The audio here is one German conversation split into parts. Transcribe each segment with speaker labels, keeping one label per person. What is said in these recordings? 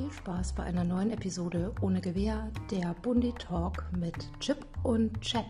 Speaker 1: Viel Spaß bei einer neuen Episode ohne Gewehr, der Bundi Talk mit Chip und Chap.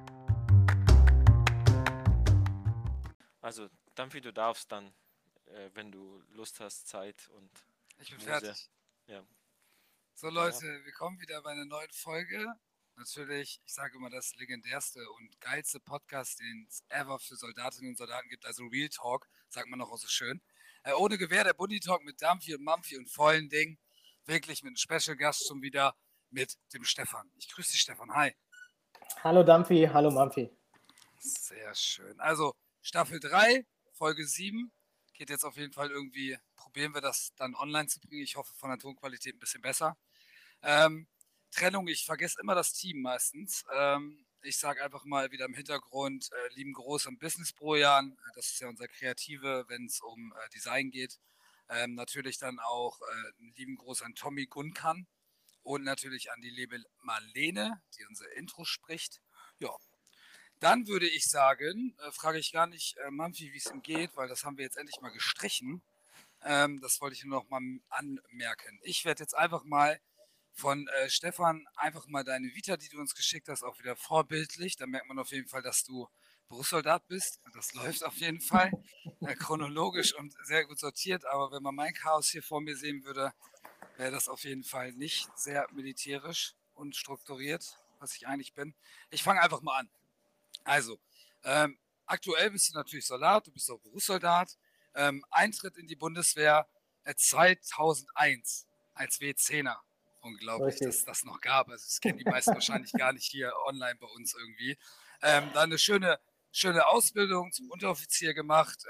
Speaker 2: Also, Dampfi, du darfst dann, wenn du Lust hast, Zeit und
Speaker 3: Ich bin
Speaker 2: Muse.
Speaker 3: fertig.
Speaker 2: Ja.
Speaker 3: So Leute, wir kommen wieder bei einer neuen Folge. Natürlich, ich sage immer, das legendärste und geilste Podcast, den es ever für Soldatinnen und Soldaten gibt, also Real Talk, sagt man auch so schön. Ohne Gewehr, der Bundi Talk mit Dampfi und Mampfi und vollen Ding. Wirklich mit einem Special Gast schon wieder mit dem Stefan. Ich grüße dich, Stefan. Hi.
Speaker 4: Hallo Dampfi, hallo Mampfi.
Speaker 3: Sehr schön. Also Staffel 3, Folge 7. Geht jetzt auf jeden Fall irgendwie, probieren wir das dann online zu bringen. Ich hoffe von der Tonqualität ein bisschen besser. Trennung, ich vergesse immer das Team meistens. Ich sage einfach mal wieder im Hintergrund, lieben Gruß an Business Brojan. Das ist ja unser Kreative, wenn es um Design geht. Natürlich dann auch einen lieben Gruß an Tommy Gunkan und natürlich an die liebe Marlene, die unser Intro spricht. Ja, dann würde ich sagen, frage ich gar nicht Mampfi, wie es ihm geht, weil das haben wir jetzt endlich mal gestrichen. Das wollte ich nur noch mal anmerken. Ich werde jetzt einfach mal von Stefan einfach mal deine Vita, die du uns geschickt hast, auch wieder vorbildlich. Da merkt man auf jeden Fall, dass du Berufssoldat bist. Das läuft auf jeden Fall chronologisch und sehr gut sortiert. Aber wenn man mein Chaos hier vor mir sehen würde, wäre das auf jeden Fall nicht sehr militärisch und strukturiert, was ich eigentlich bin. Ich fange einfach mal an. Also, aktuell bist du natürlich Soldat, du bist auch Berufssoldat. Eintritt in die Bundeswehr 2001 als W10er. Unglaublich, dass es das noch gab. Also das kennen die meisten wahrscheinlich gar nicht hier online bei uns irgendwie. Dann eine schöne Ausbildung zum Unteroffizier gemacht.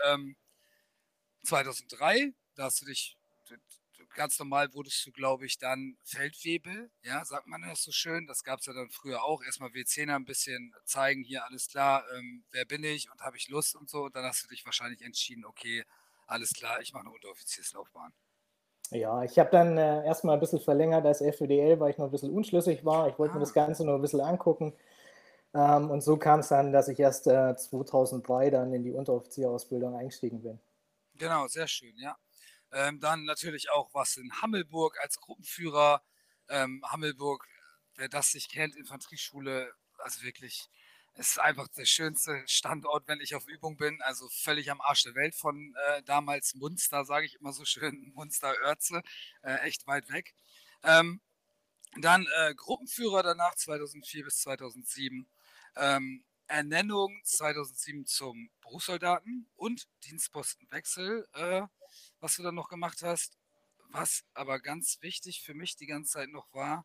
Speaker 3: 2003, da hast du dich, ganz normal wurdest du, glaube ich, dann Feldwebel, ja, sagt man das so schön. Das gab es ja dann früher auch. Erstmal W10er ein bisschen zeigen, hier alles klar, wer bin ich und habe ich Lust und so. Und dann hast du dich wahrscheinlich entschieden, okay, alles klar, ich mache eine Unteroffizierslaufbahn.
Speaker 4: Ja, ich habe dann erstmal ein bisschen verlängert als FÖDL, weil ich noch ein bisschen unschlüssig war. Ich wollte mir das Ganze noch ein bisschen angucken. Und so kam es dann, dass ich erst 2003 dann in die Unteroffizierausbildung eingestiegen bin.
Speaker 3: Genau, sehr schön, ja. Dann natürlich auch was in Hammelburg als Gruppenführer. Hammelburg, wer das nicht kennt, Infanterieschule, also wirklich, es ist einfach der schönste Standort, wenn ich auf Übung bin. Also völlig am Arsch der Welt von damals Munster, sage ich immer so schön, Munster-Oerze, echt weit weg. Dann Gruppenführer danach 2004 bis 2007. Ernennung 2007 zum Berufssoldaten und Dienstpostenwechsel, was du dann noch gemacht hast. Was aber ganz wichtig für mich die ganze Zeit noch war,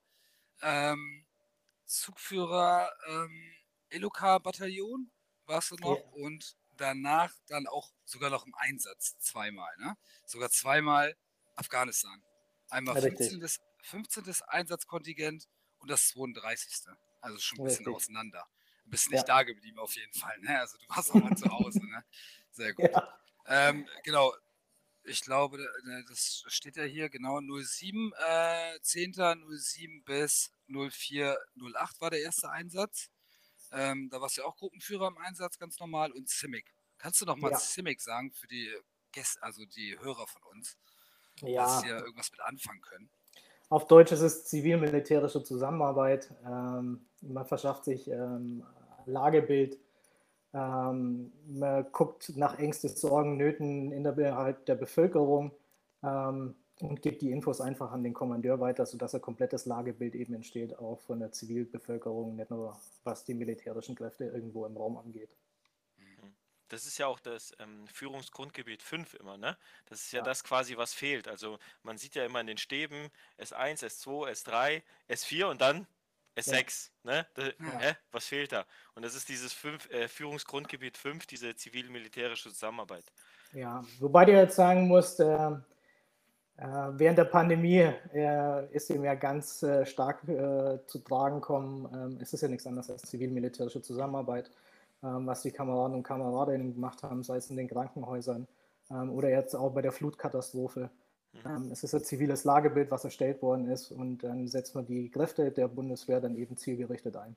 Speaker 3: Zugführer Eloka-Bataillon warst du noch und danach dann auch sogar noch im Einsatz zweimal, ne? Sogar zweimal Afghanistan. Einmal 15. Einsatzkontingent und das 32. Also schon ein bisschen auseinander. Du bist nicht da geblieben auf jeden Fall, ne? Also du warst auch mal zu Hause, ne? Sehr gut. Ja. Genau, ich glaube, das steht ja hier, genau, 07, 10. 07 bis 04, 08 war der erste Einsatz. Da warst du ja auch Gruppenführer im Einsatz, ganz normal, und CIMIC. Kannst du noch mal CIMIC sagen für die Gäste, also die Hörer von uns, dass sie ja irgendwas mit anfangen können?
Speaker 4: Auf Deutsch ist es zivil-militärische Zusammenarbeit. Man verschafft sich Lagebild. Man guckt nach Ängste, Sorgen, Nöten innerhalb der Bevölkerung und gibt die Infos einfach an den Kommandeur weiter, sodass ein komplettes Lagebild eben entsteht, auch von der Zivilbevölkerung, nicht nur was die militärischen Kräfte irgendwo im Raum angeht.
Speaker 2: Das ist ja auch das Führungsgrundgebiet 5 immer, ne? Das ist ja das quasi, was fehlt. Also man sieht ja immer in den Stäben S1, S2, S3, S4 und dann S6, ne? Was fehlt da? Und das ist dieses Führungsgrundgebiet 5, diese zivil-militärische Zusammenarbeit.
Speaker 4: Ja, wobei du jetzt sagen musst, während der Pandemie ist ihm ja ganz stark zu tragen kommen. Es ist ja nichts anderes als zivil-militärische Zusammenarbeit, was die Kameraden und Kameradinnen gemacht haben, sei es in den Krankenhäusern oder jetzt auch bei der Flutkatastrophe. Es ist ein ziviles Lagebild, was erstellt worden ist, und dann setzt man die Kräfte der Bundeswehr dann eben zielgerichtet ein.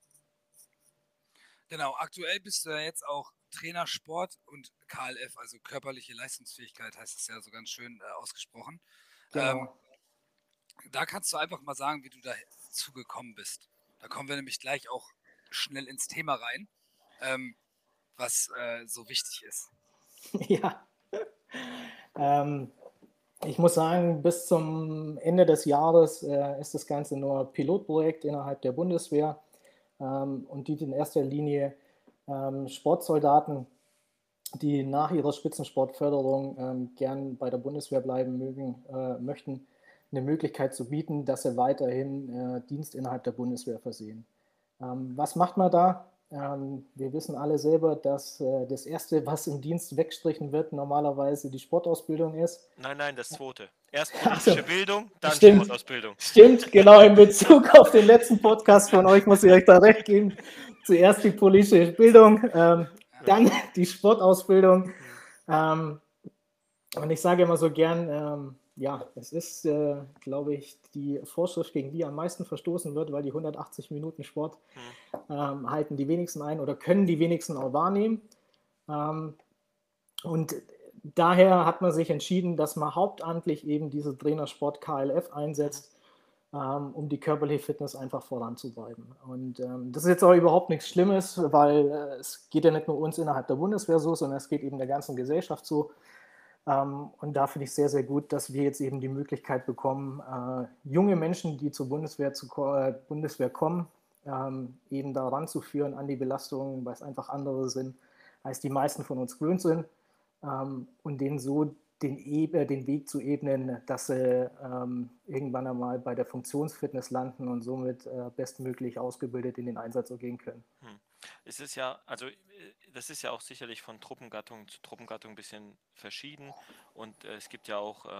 Speaker 3: Genau, aktuell bist du ja jetzt auch Trainer Sport und KLF, also körperliche Leistungsfähigkeit heißt es ja so ganz schön ausgesprochen. Genau. Da kannst du einfach mal sagen, wie du dazu gekommen bist. Da kommen wir nämlich gleich auch schnell ins Thema rein, was so wichtig ist.
Speaker 4: Ja, ähm, ich muss sagen, bis zum Ende des Jahres ist das Ganze nur Pilotprojekt innerhalb der Bundeswehr und dient in erster Linie Sportsoldaten, die nach ihrer Spitzensportförderung gern bei der Bundeswehr bleiben möchten, eine Möglichkeit zu bieten, dass sie weiterhin Dienst innerhalb der Bundeswehr versehen. Was macht man da? Wir wissen alle selber, dass das Erste, was im Dienst weggestrichen wird, normalerweise die Sportausbildung ist.
Speaker 2: Nein, das zweite. Erst
Speaker 4: Also,
Speaker 2: politische Bildung, dann
Speaker 4: stimmt,
Speaker 2: Sportausbildung.
Speaker 4: stimmt, genau in Bezug auf den letzten Podcast von euch muss ich euch da recht geben. Zuerst die politische Bildung, dann die Sportausbildung. Und ich sage immer so gern, ja, es ist, glaube ich, die Vorschrift, gegen die am meisten verstoßen wird, weil die 180 Minuten Sport halten die wenigsten ein oder können die wenigsten auch wahrnehmen. Und daher hat man sich entschieden, dass man hauptamtlich eben diese Trainersport KLF einsetzt, um die körperliche Fitness einfach voranzutreiben. Und das ist jetzt auch überhaupt nichts Schlimmes, weil es geht ja nicht nur uns innerhalb der Bundeswehr so, sondern es geht eben der ganzen Gesellschaft so. Und da finde ich sehr, sehr gut, dass wir jetzt eben die Möglichkeit bekommen, junge Menschen, die zur Bundeswehr kommen, eben da ranzuführen an die Belastungen, weil es einfach andere sind, als die meisten von uns gewöhnt sind, und denen so den Weg zu ebnen, dass sie irgendwann einmal bei der Funktionsfitness landen und somit bestmöglich ausgebildet in den Einsatz gehen können.
Speaker 2: Es ist ja, also das ist ja auch sicherlich von Truppengattung zu Truppengattung ein bisschen verschieden und es gibt ja auch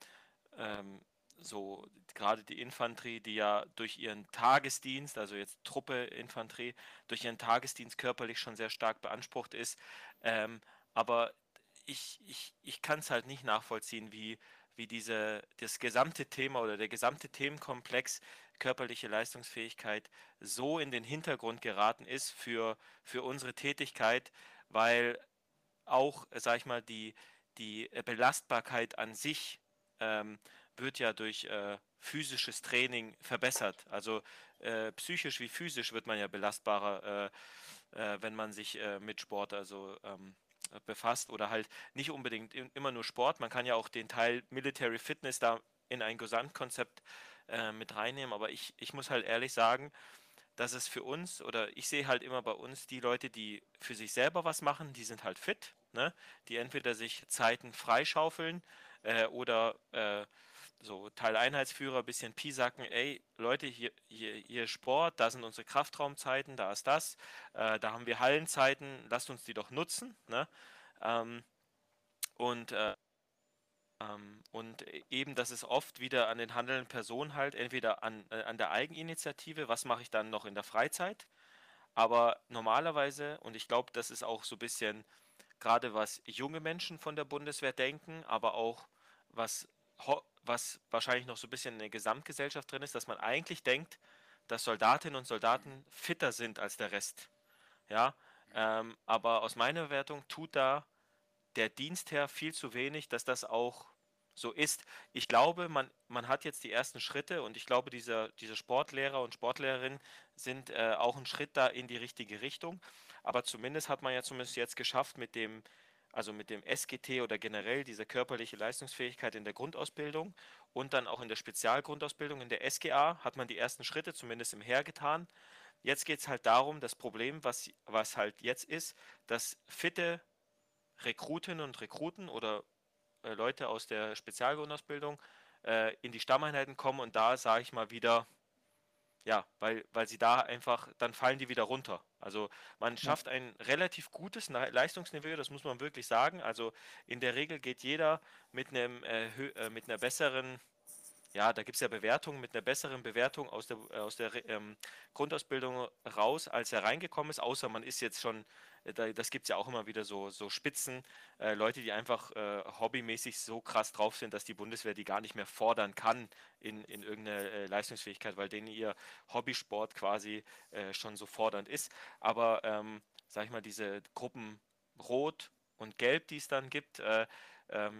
Speaker 2: so gerade die Infanterie, die ja durch ihren Tagesdienst, also jetzt Truppe Infanterie, durch ihren Tagesdienst körperlich schon sehr stark beansprucht ist. Aber ich kann es halt nicht nachvollziehen, wie das gesamte Thema oder der gesamte Themenkomplex körperliche Leistungsfähigkeit so in den Hintergrund geraten ist für unsere Tätigkeit, weil auch, sag ich mal, die Belastbarkeit an sich wird ja durch physisches Training verbessert. Also psychisch wie physisch wird man ja belastbarer, wenn man sich mit Sport befasst oder halt nicht unbedingt immer nur Sport. Man kann ja auch den Teil Military Fitness da in ein Gesamtkonzept mit reinnehmen, aber ich muss halt ehrlich sagen, dass es für uns oder ich sehe halt immer bei uns die Leute, die für sich selber was machen, die sind halt fit, ne? Die entweder sich Zeiten freischaufeln oder so Teileinheitsführer, bisschen Piesacken, ey Leute, hier Sport, da sind unsere Kraftraumzeiten, da ist das, da haben wir Hallenzeiten, lasst uns die doch nutzen, ne? Ähm, und eben, dass es oft wieder an den handelnden Personen halt, entweder an der Eigeninitiative, was mache ich dann noch in der Freizeit, aber normalerweise, und ich glaube, das ist auch so ein bisschen gerade was junge Menschen von der Bundeswehr denken, aber auch was wahrscheinlich noch so ein bisschen in der Gesamtgesellschaft drin ist, dass man eigentlich denkt, dass Soldatinnen und Soldaten fitter sind als der Rest. Ja, aber aus meiner Wertung tut da der Dienstherr viel zu wenig, dass das auch so ist. Ich glaube, man hat jetzt die ersten Schritte und ich glaube, diese Sportlehrer und Sportlehrerinnen sind auch ein Schritt da in die richtige Richtung. Aber zumindest hat man ja zumindest jetzt geschafft also mit dem SGT oder generell diese körperliche Leistungsfähigkeit in der Grundausbildung und dann auch in der Spezialgrundausbildung in der SGA hat man die ersten Schritte zumindest im Heer getan. Jetzt geht es halt darum, das Problem, was halt jetzt ist, dass fitte Rekrutinnen und Rekruten oder Leute aus der Spezialgrundausbildung in die Stammeinheiten kommen und da sage ich mal wieder, ja, weil sie da einfach, dann fallen die wieder runter. Also man
Speaker 4: Ja.
Speaker 2: schafft ein relativ gutes Leistungsniveau, das muss man wirklich sagen. Also in der Regel geht jeder mit einer besseren, ja, da gibt es ja Bewertungen, mit einer besseren Bewertung aus der Grundausbildung raus, als er reingekommen ist, außer man ist jetzt schon, das gibt es ja auch immer wieder so Spitzen, Leute, die einfach hobbymäßig so krass drauf sind, dass die Bundeswehr die gar nicht mehr fordern kann in irgendeine Leistungsfähigkeit, weil denen ihr Hobbysport quasi schon so fordernd ist. Aber, sag ich mal, diese Gruppen Rot und Gelb, die es dann gibt, ähm,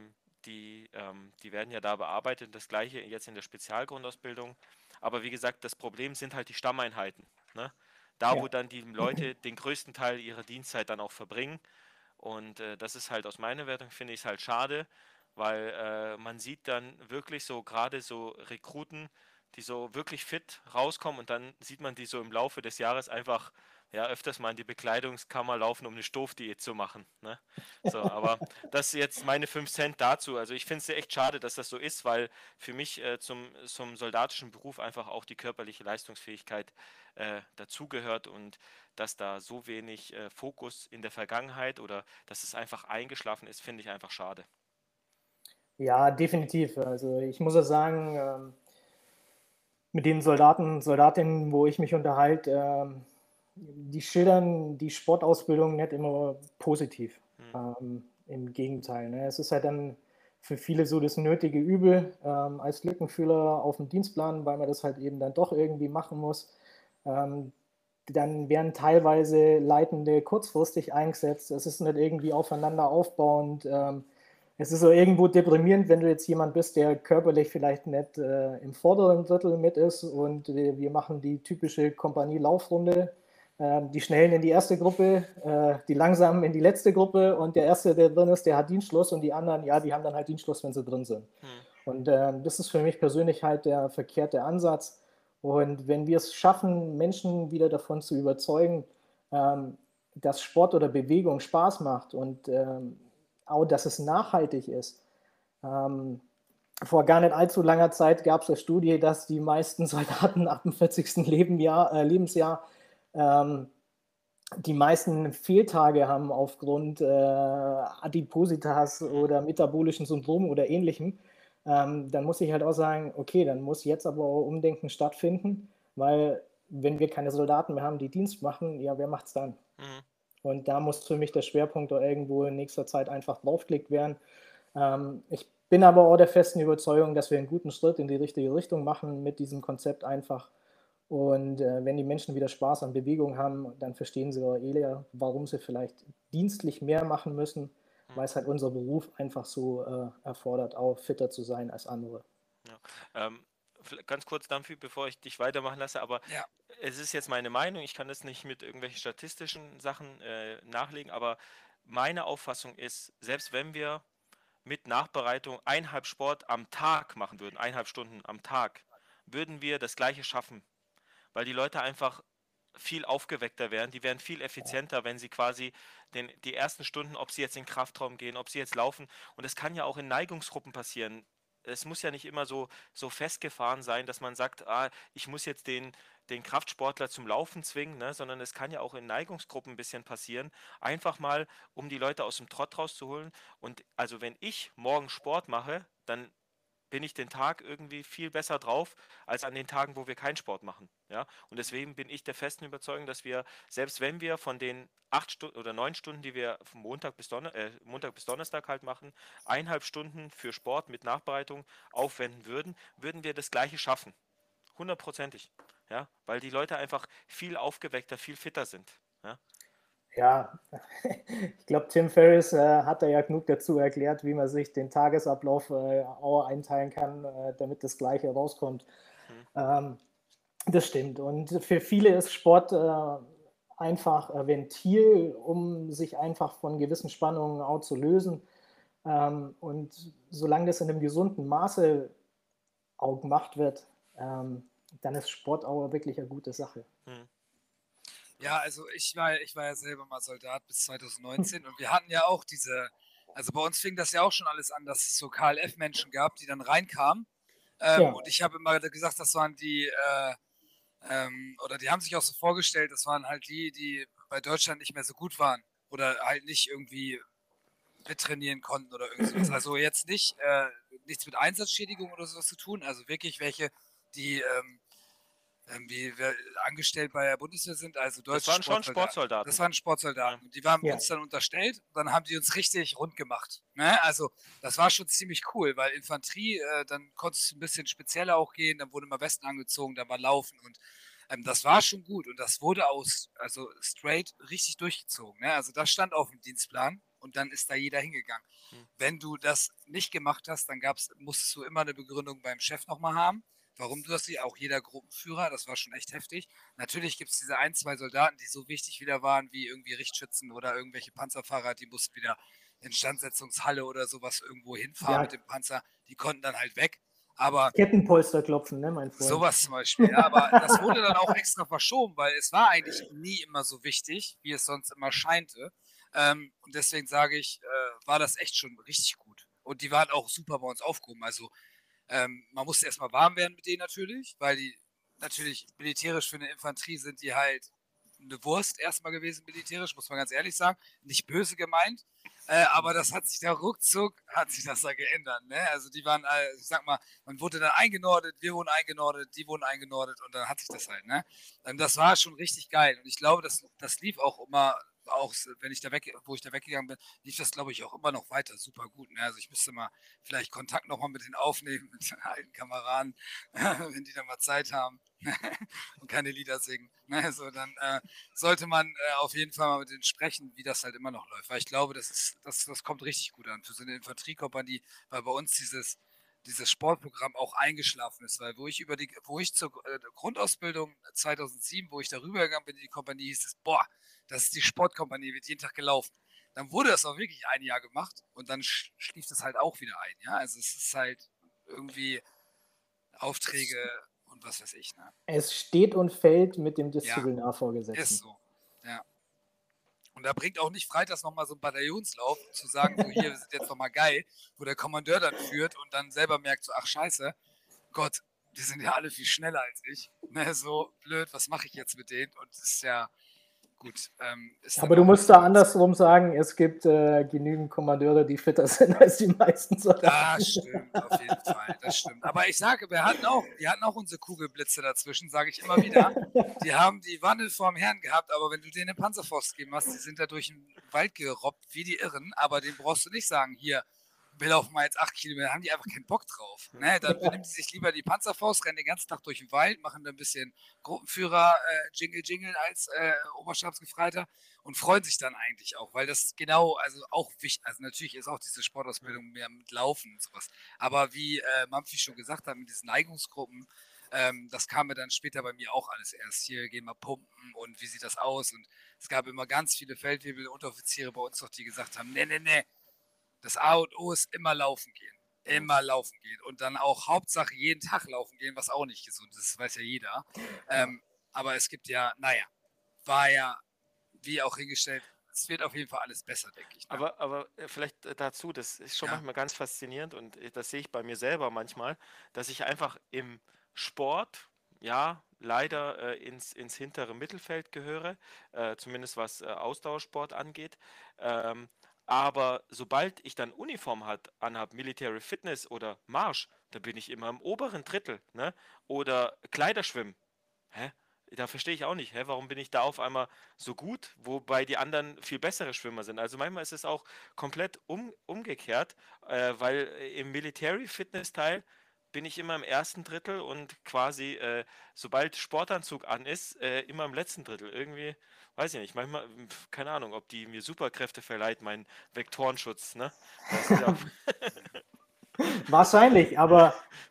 Speaker 2: die werden ja da bearbeitet. Das gleiche jetzt in der Spezialgrundausbildung. Aber wie gesagt, das Problem sind halt die Stammeinheiten. Ne? Da, wo
Speaker 4: Ja.
Speaker 2: dann die Leute den größten Teil ihrer Dienstzeit dann auch verbringen. Und das ist halt aus meiner Wertung, finde ich es halt schade, weil man sieht dann wirklich so gerade so Rekruten, die so wirklich fit rauskommen und dann sieht man die so im Laufe des Jahres einfach ja öfters mal in die Bekleidungskammer laufen, um eine Stoffdiät zu machen. Ne? So, aber das ist jetzt meine 5 Cent dazu. Also ich finde es echt schade, dass das so ist, weil für mich zum soldatischen Beruf einfach auch die körperliche Leistungsfähigkeit dazugehört und dass da so wenig Fokus in der Vergangenheit oder dass es einfach eingeschlafen ist, finde ich einfach schade.
Speaker 4: Ja, definitiv. Also ich muss auch sagen, mit den Soldaten, Soldatinnen, wo ich mich unterhalte, die schildern die Sportausbildung nicht immer positiv. Im Gegenteil. Ne? Es ist halt dann für viele so das nötige Übel als Lückenfüller auf dem Dienstplan, weil man das halt eben dann doch irgendwie machen muss. Dann werden teilweise Leitende kurzfristig eingesetzt. Es ist nicht irgendwie aufeinander aufbauend. Es ist so irgendwo deprimierend, wenn du jetzt jemand bist, der körperlich vielleicht nicht im vorderen Drittel mit ist und wir machen die typische Kompanie-Laufrunde. Die Schnellen in die erste Gruppe, die Langsamen in die letzte Gruppe und der Erste, der drin ist, der hat Dienstschluss und die anderen, ja, die haben dann halt Dienstschluss, wenn sie drin sind. Und das ist für mich persönlich halt der verkehrte Ansatz. Und wenn wir es schaffen, Menschen wieder davon zu überzeugen, dass Sport oder Bewegung Spaß macht und auch, dass es nachhaltig ist. Vor gar nicht allzu langer Zeit gab es eine Studie, dass die meisten Soldaten ab dem 40. Lebensjahr die meisten Fehltage haben aufgrund Adipositas oder metabolischen Syndrom oder ähnlichem. Dann muss ich halt auch sagen, okay, dann muss jetzt aber auch Umdenken stattfinden, weil wenn wir keine Soldaten mehr haben, die Dienst machen, ja, wer macht's dann? Und da muss für mich der Schwerpunkt auch irgendwo in nächster Zeit einfach draufgelegt werden. Ich bin aber auch der festen Überzeugung, dass wir einen guten Schritt in die richtige Richtung machen mit diesem Konzept einfach. Und wenn die Menschen wieder Spaß an Bewegung haben, dann verstehen sie auch eher, warum sie vielleicht dienstlich mehr machen müssen, weil es halt unser Beruf einfach so erfordert, auch fitter zu sein als andere.
Speaker 2: Ja. Ganz kurz dafür, bevor ich dich weitermachen lasse, aber
Speaker 3: Ja.
Speaker 2: es ist jetzt meine Meinung, ich kann das nicht mit irgendwelchen statistischen Sachen nachlegen, aber meine Auffassung ist, selbst wenn wir mit Nachbereitung 1,5 Sport am Tag machen würden, 1,5 Stunden am Tag, würden wir das Gleiche schaffen, weil die Leute einfach viel aufgeweckter wären, die wären viel effizienter, wenn sie quasi die ersten Stunden, ob sie jetzt in den Kraftraum gehen, ob sie jetzt laufen, und es kann ja auch in Neigungsgruppen passieren. Es muss ja nicht immer so festgefahren sein, dass man sagt, ich muss jetzt den Kraftsportler zum Laufen zwingen, ne? Sondern es kann ja auch in Neigungsgruppen ein bisschen passieren. Einfach mal, um die Leute aus dem Trott rauszuholen. Und also wenn ich morgen Sport mache, dann bin ich den Tag irgendwie viel besser drauf, als an den Tagen, wo wir keinen Sport machen. Ja? Und deswegen bin ich der festen Überzeugung, dass wir, selbst wenn wir von den 8 Stunden oder 9 Stunden, die wir von Montag bis Donnerstag halt machen, 1,5 Stunden für Sport mit Nachbereitung aufwenden würden, würden wir das Gleiche schaffen. 100%ig. Ja? Weil die Leute einfach viel aufgeweckter, viel fitter sind. Ja,
Speaker 4: Ja, ich glaube, Tim Ferriss hat da ja genug dazu erklärt, wie man sich den Tagesablauf auch einteilen kann, damit das Gleiche rauskommt. Das stimmt. Und für viele ist Sport einfach ein Ventil, um sich einfach von gewissen Spannungen auch zu lösen. Und solange das in einem gesunden Maße auch gemacht wird, dann ist Sport auch wirklich eine gute Sache.
Speaker 3: Ja, also ich war ja selber mal Soldat bis 2019 und wir hatten ja auch also bei uns fing das ja auch schon alles an, dass es so KLF-Menschen gab, die dann reinkamen.
Speaker 4: Ja.
Speaker 3: Und ich habe immer gesagt, das waren die, oder die haben sich auch so vorgestellt, das waren halt die bei Deutschland nicht mehr so gut waren oder halt nicht irgendwie mittrainieren konnten oder irgendwas. Also jetzt nichts mit Einsatzschädigung oder sowas zu tun, also wirklich welche, die wie wir angestellt bei der Bundeswehr sind, also deutsche
Speaker 2: das waren schon Sportsoldaten.
Speaker 3: Das waren Sportsoldaten. Und die waren uns dann unterstellt und dann haben die uns richtig rund gemacht. Ne? Also das war schon ziemlich cool, weil Infanterie, dann konntest du ein bisschen spezieller auch gehen, dann wurde immer Westen angezogen, dann war Laufen und das war schon gut und das wurde also straight richtig durchgezogen. Ne? Also das stand auf dem Dienstplan und dann ist da jeder hingegangen.
Speaker 2: Mhm.
Speaker 3: Wenn du das nicht gemacht hast, dann musstest du immer eine Begründung beim Chef nochmal haben, warum du das nicht, auch jeder Gruppenführer, das war schon echt heftig. Natürlich gibt es diese 1, 2 Soldaten, die so wichtig wieder waren, wie irgendwie Richtschützen oder irgendwelche Panzerfahrer, die mussten wieder Instandsetzungshalle oder sowas irgendwo hinfahren
Speaker 4: Ja.
Speaker 3: mit dem Panzer, die konnten dann halt weg. Aber
Speaker 4: Kettenpolster klopfen, ne, mein Freund?
Speaker 3: sowas zum Beispiel, ja, aber das wurde dann auch extra verschoben, weil es war eigentlich nie immer so wichtig, wie es sonst immer scheinte. Und deswegen sage ich, war das echt schon richtig gut. Und die waren auch super bei uns aufgehoben. Also man musste erstmal warm werden mit denen natürlich, weil die natürlich militärisch für eine Infanterie sind die halt eine Wurst erstmal gewesen, militärisch, muss man ganz ehrlich sagen. Nicht böse gemeint, aber das hat sich da ruckzuck, hat sich das da geändert. Ne? Also die waren, ich sag mal, man wurde dann eingenordet, wir wurden eingenordet, die wurden eingenordet und dann hat sich das halt. Ne? Das war schon richtig geil und ich glaube, das lief auch immer, auch wenn ich wo ich da weggegangen bin, lief das, glaube ich, auch immer noch weiter super gut. Ne? Also ich müsste mal vielleicht Kontakt nochmal mit denen aufnehmen, mit den alten Kameraden, wenn die dann mal Zeit haben und keine Lieder singen. Ne? So, dann sollte man auf jeden Fall mal mit denen sprechen, wie das halt immer noch läuft. Weil ich glaube, das kommt richtig gut an für so eine Infanteriekompanie, weil bei uns dieses Sportprogramm auch eingeschlafen ist, weil wo ich zur Grundausbildung 2007, wo ich darüber gegangen bin in die Kompanie, hieß es, boah, das ist die Sportkompanie, wird jeden Tag gelaufen. Dann wurde das auch wirklich ein Jahr gemacht und dann schlief das halt auch wieder ein. Ja? Also es ist halt irgendwie Aufträge und was weiß ich. Ne?
Speaker 4: Es steht und fällt mit dem
Speaker 3: Ja,
Speaker 4: Disziplinarvorgesetzten.
Speaker 3: ist so. Ja. Und da bringt auch nicht freitags nochmal so ein Bataillonslauf, zu sagen, so hier, wir sind jetzt nochmal geil, wo der Kommandeur dann führt und dann selber merkt so, ach scheiße, Gott, die sind ja alle viel schneller als ich. Ne, so blöd, was mache ich jetzt mit denen? Und das ist ja gut. Ist
Speaker 4: Aber du musst da andersrum sagen, es gibt genügend Kommandeure, die fitter sind als die meisten Soldaten.
Speaker 3: Das stimmt, auf jeden Fall, das stimmt. Aber ich sage, wir hatten auch unsere Kugelblitze dazwischen, sage ich immer wieder. Die haben die Wanne vorm Herrn gehabt, aber wenn du denen eine Panzerfaust gegeben hast, die sind da durch den Wald gerobbt wie die Irren, aber den brauchst du nicht sagen, hier, wir laufen mal jetzt 8 Kilometer, haben die einfach keinen Bock drauf. Ne? Dann benehmen die sich lieber die Panzerfaust, rennen den ganzen Tag durch den Wald, machen da ein bisschen Gruppenführer, Jingle als Oberstabsgefreiter und freuen sich dann eigentlich auch, weil das genau, also auch wichtig, also natürlich ist auch diese Sportausbildung mehr mit Laufen und sowas, aber wie Mampfi schon gesagt hat, mit diesen Neigungsgruppen, das kam mir dann später bei mir auch alles erst. Hier gehen wir pumpen und wie sieht das aus? Und es gab immer ganz viele Feldwebel, Unteroffiziere bei uns noch, die gesagt haben, nee, das A und O ist immer laufen gehen. Immer laufen gehen. Und dann auch Hauptsache jeden Tag laufen gehen, was auch nicht gesund ist, das weiß ja jeder. Aber es gibt ja, war ja, wie auch hingestellt, es wird auf jeden Fall alles besser, denke ich. Ne?
Speaker 2: Aber vielleicht dazu, das ist schon manchmal ganz faszinierend und das sehe ich bei mir selber manchmal, dass ich einfach im Sport, ja, leider ins hintere Mittelfeld gehöre, zumindest was Ausdauersport angeht. Aber sobald ich dann Uniform anhab, Military Fitness oder Marsch, da bin ich immer im oberen Drittel, ne? Oder Kleiderschwimmen. Hä? Da verstehe ich auch nicht, warum bin ich da auf einmal so gut, wobei die anderen viel bessere Schwimmer sind. Also manchmal ist es auch komplett umgekehrt, weil im Military Fitness Teil bin ich immer im ersten Drittel und quasi, sobald Sportanzug an ist, immer im letzten Drittel. Irgendwie, weiß ich nicht, manchmal, keine Ahnung, ob die mir Superkräfte verleiht, mein Vektorenschutz, ne? Das ist ja
Speaker 4: Wahrscheinlich, aber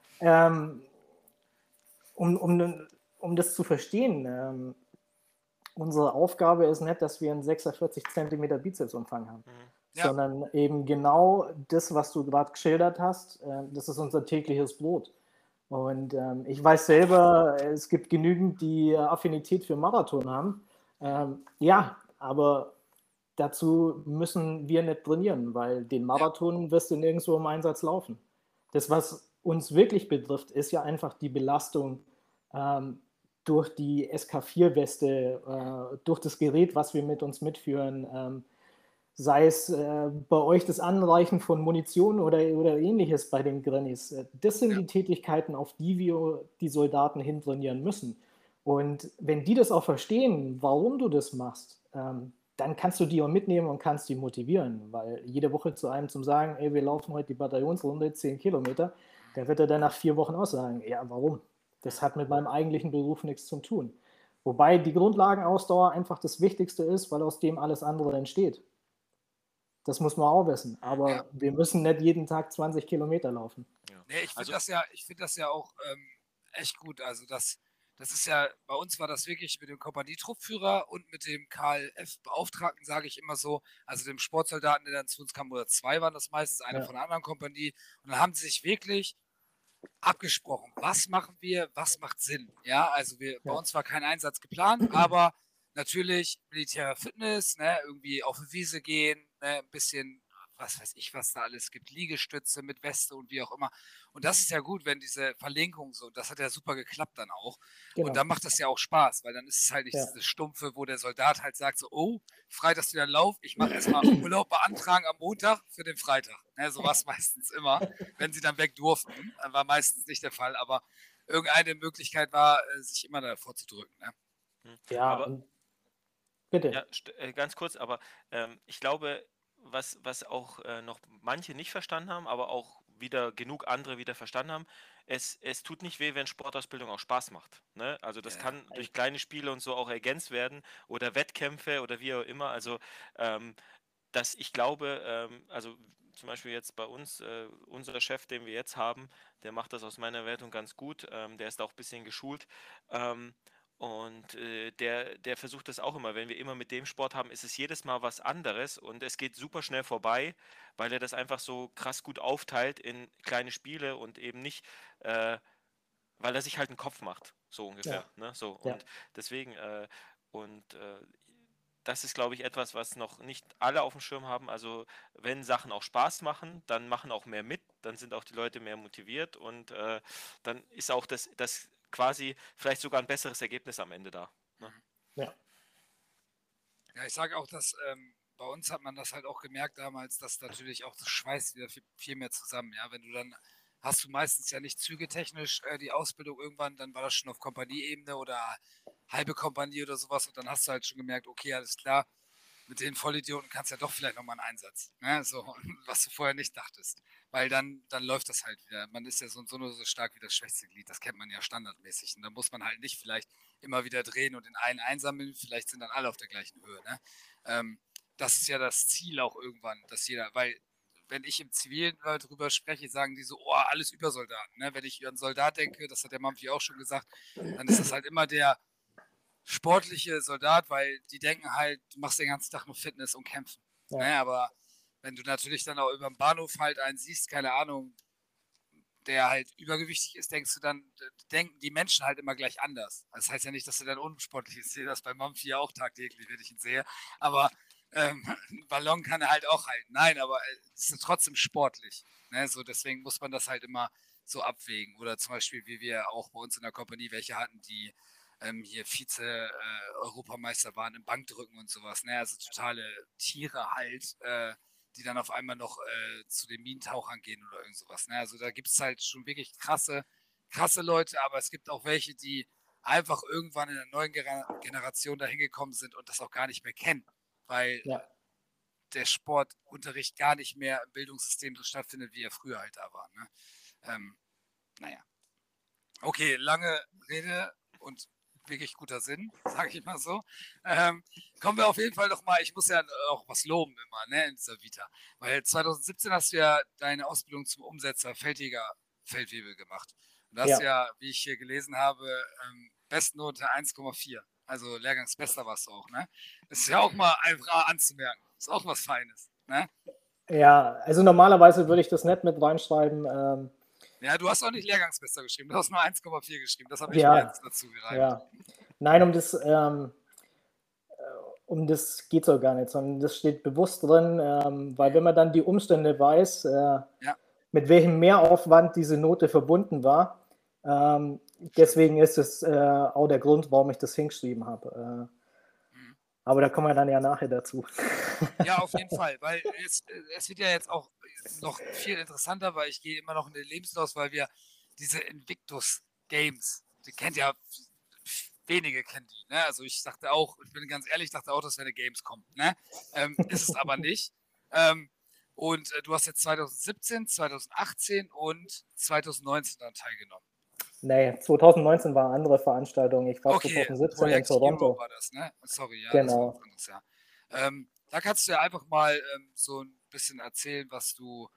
Speaker 4: um das zu verstehen, unsere Aufgabe ist nicht, dass wir einen 46 cm Bizepsumfang haben, sondern eben genau das, was du gerade geschildert hast, das ist unser tägliches Brot. Und ich weiß selber, es gibt genügend, die Affinität für Marathon haben. Ja, aber dazu müssen wir nicht trainieren, weil den Marathon wirst du nirgendwo im Einsatz laufen. Das, was uns wirklich betrifft, ist ja einfach die Belastung durch die SK4-Weste, durch das Gerät, was wir mit uns mitführen, sei es bei euch das Anreichen von Munition oder ähnliches bei den Grannies. Das sind die Tätigkeiten, auf die wir die Soldaten hintrainieren müssen. Und wenn die das auch verstehen, warum du das machst, dann kannst du die auch mitnehmen und kannst die motivieren, weil jede Woche zu einem zum sagen, ey, wir laufen heute die Bataillonsrunde, 10 Kilometer, der wird er dann nach 4 Wochen auch sagen, ja, warum? Das hat mit meinem eigentlichen Beruf nichts zu tun. Wobei die Grundlagenausdauer einfach das Wichtigste ist, weil aus dem alles andere entsteht. Das muss man auch wissen. Aber wir müssen nicht jeden Tag 20 Kilometer laufen.
Speaker 2: Ja.
Speaker 3: Nee, ich
Speaker 2: Also,
Speaker 3: finde das ja auch echt gut. Also das ist ja, bei uns war das wirklich mit dem Kompanietruppführer und mit dem KLF-Beauftragten, sage ich immer so, also dem Sportsoldaten, der dann zu uns kam, oder zwei waren das meistens, einer von einer anderen Kompanie. Und dann haben sie sich wirklich abgesprochen, was machen wir, was macht Sinn. Ja, also bei uns war kein Einsatz geplant, aber natürlich militäre Fitness, ne, irgendwie auf die Wiese gehen, ne, ein bisschen, was weiß ich, was da alles gibt, Liegestütze mit Weste und wie auch immer. Und das ist ja gut, wenn diese Verlinkung so, das hat ja super geklappt dann auch.
Speaker 4: Genau.
Speaker 3: Und dann macht das ja auch Spaß, weil dann ist es halt nicht dieses Stumpfe, wo der Soldat halt sagt so, oh, Freitags wieder Lauf, ich mache erstmal Urlaub beantragen am Montag für den Freitag. Ne, so war es meistens immer, wenn sie dann weg durften. War meistens nicht der Fall, aber irgendeine Möglichkeit war, sich immer davor zu drücken. Ne?
Speaker 4: Ja,
Speaker 2: aber
Speaker 4: bitte.
Speaker 2: ja, ganz kurz, aber ich glaube, was auch noch manche nicht verstanden haben, aber auch wieder genug andere wieder verstanden haben, es tut nicht weh, wenn Sportausbildung auch Spaß macht. Ne? Also das kann durch kleine Spiele und so auch ergänzt werden oder Wettkämpfe oder wie auch immer. Also ich glaube, also zum Beispiel jetzt bei uns, unser Chef, den wir jetzt haben, der macht das aus meiner Wertung ganz gut. Der ist auch ein bisschen geschult. Und der versucht das auch immer. Wenn wir immer mit dem Sport haben, ist es jedes Mal was anderes und es geht super schnell vorbei, weil er das einfach so krass gut aufteilt in kleine Spiele und eben nicht, weil er sich halt einen Kopf macht, so ungefähr. Ne? So, und deswegen, das ist, glaube ich, etwas, was noch nicht alle auf dem Schirm haben. Also, wenn Sachen auch Spaß machen, dann machen auch mehr mit, dann sind auch die Leute mehr motiviert und dann ist auch das quasi vielleicht sogar ein besseres Ergebnis am Ende da. Ne?
Speaker 4: Ja.
Speaker 3: Ja, ich sage auch, dass bei uns hat man das halt auch gemerkt damals, dass natürlich auch das schweißt wieder viel mehr zusammen. Ja, wenn du dann hast du meistens ja nicht zügetechnisch die Ausbildung irgendwann, dann war das schon auf Kompanieebene oder halbe Kompanie oder sowas und dann hast du halt schon gemerkt, okay, alles klar, mit den Vollidioten kannst du ja doch vielleicht nochmal einen Einsatz, ne? So, was du vorher nicht dachtest, weil dann läuft das halt wieder. Man ist ja so und so nur so stark wie das schwächste Glied, das kennt man ja standardmäßig und da muss man halt nicht vielleicht immer wieder drehen und den einen einsammeln, vielleicht sind dann alle auf der gleichen Höhe, ne? Das ist ja das Ziel auch irgendwann, dass jeder, weil wenn ich im Zivilen darüber spreche, sagen die so, oh, alles Übersoldaten. Ne? Wenn ich an Soldat denke, das hat der Mampfi auch schon gesagt, dann ist das halt immer der sportliche Soldat, weil die denken halt, du machst den ganzen Tag nur Fitness und Kämpfen.
Speaker 4: Ja.
Speaker 3: Ne? Aber wenn du natürlich dann auch über den Bahnhof halt einen siehst, keine Ahnung, der halt übergewichtig ist, denken die Menschen halt immer gleich anders. Das heißt ja nicht, dass er dann unsportlich ist. Ich sehe das bei Mampfi ja auch tagtäglich, wenn ich ihn sehe. Aber einen Ballon kann er halt auch halten. Nein, aber es ist trotzdem sportlich. Ne? So, deswegen muss man das halt immer so abwägen. Oder zum Beispiel, wie wir auch bei uns in der Kompanie welche hatten, die hier Vize-Europameister waren im Bankdrücken und sowas. Ne? Also totale Tiere halt, die dann auf einmal noch zu den Minentauchern gehen oder irgend sowas. Ne? Also da gibt es halt schon wirklich krasse Leute, aber es gibt auch welche, die einfach irgendwann in der neuen Generation dahin gekommen sind und das auch gar nicht mehr kennen, weil der Sportunterricht gar nicht mehr im Bildungssystem so stattfindet, wie er früher halt da war. Ne? Naja. Okay, lange Rede und wirklich guter Sinn, sage ich mal so. Kommen wir auf jeden Fall nochmal, ich muss ja auch was loben immer, ne, in dieser Vita. Weil 2017 hast du ja deine Ausbildung zum Umsetzer Feldjäger Feldwebel gemacht. Und das ja, wie ich hier gelesen habe, Bestnote 1,4. Also Lehrgangsbester warst du auch, ne? Das ist ja auch mal einfach anzumerken. Ist auch was Feines, ne?
Speaker 4: Ja, also normalerweise würde ich das nicht mit reinschreiben.
Speaker 3: Ja, du hast auch nicht Lehrgangsbester geschrieben, du hast nur 1,4 geschrieben. Das habe ich mir jetzt dazu gereimt.
Speaker 4: Ja. Nein, um das geht so gar nicht, sondern das steht bewusst drin, weil wenn man dann die Umstände weiß, mit welchem Mehraufwand diese Note verbunden war, deswegen ist es auch der Grund, warum ich das hingeschrieben habe. Aber da kommen wir dann ja nachher dazu.
Speaker 3: Ja, auf jeden Fall, weil es wird ja jetzt auch noch viel interessanter, weil ich gehe immer noch in den Lebenslauf, weil wir diese Invictus Games, die kennt ja wenige kennen die, ne? Also ich dachte auch, ich bin ganz ehrlich, dachte auch, dass wäre eine Gamescom, ne? Ist es aber nicht. Und du hast jetzt 2017, 2018 und 2019 daran teilgenommen.
Speaker 4: Nee, 2019 war eine andere Veranstaltung. Ich war 2017
Speaker 3: Projekt
Speaker 4: in Toronto.
Speaker 3: Hero war das, ne? Sorry, ja.
Speaker 4: Genau.
Speaker 3: Das war anderes, ja. Da kannst du ja einfach mal so ein ein bisschen erzählen, was du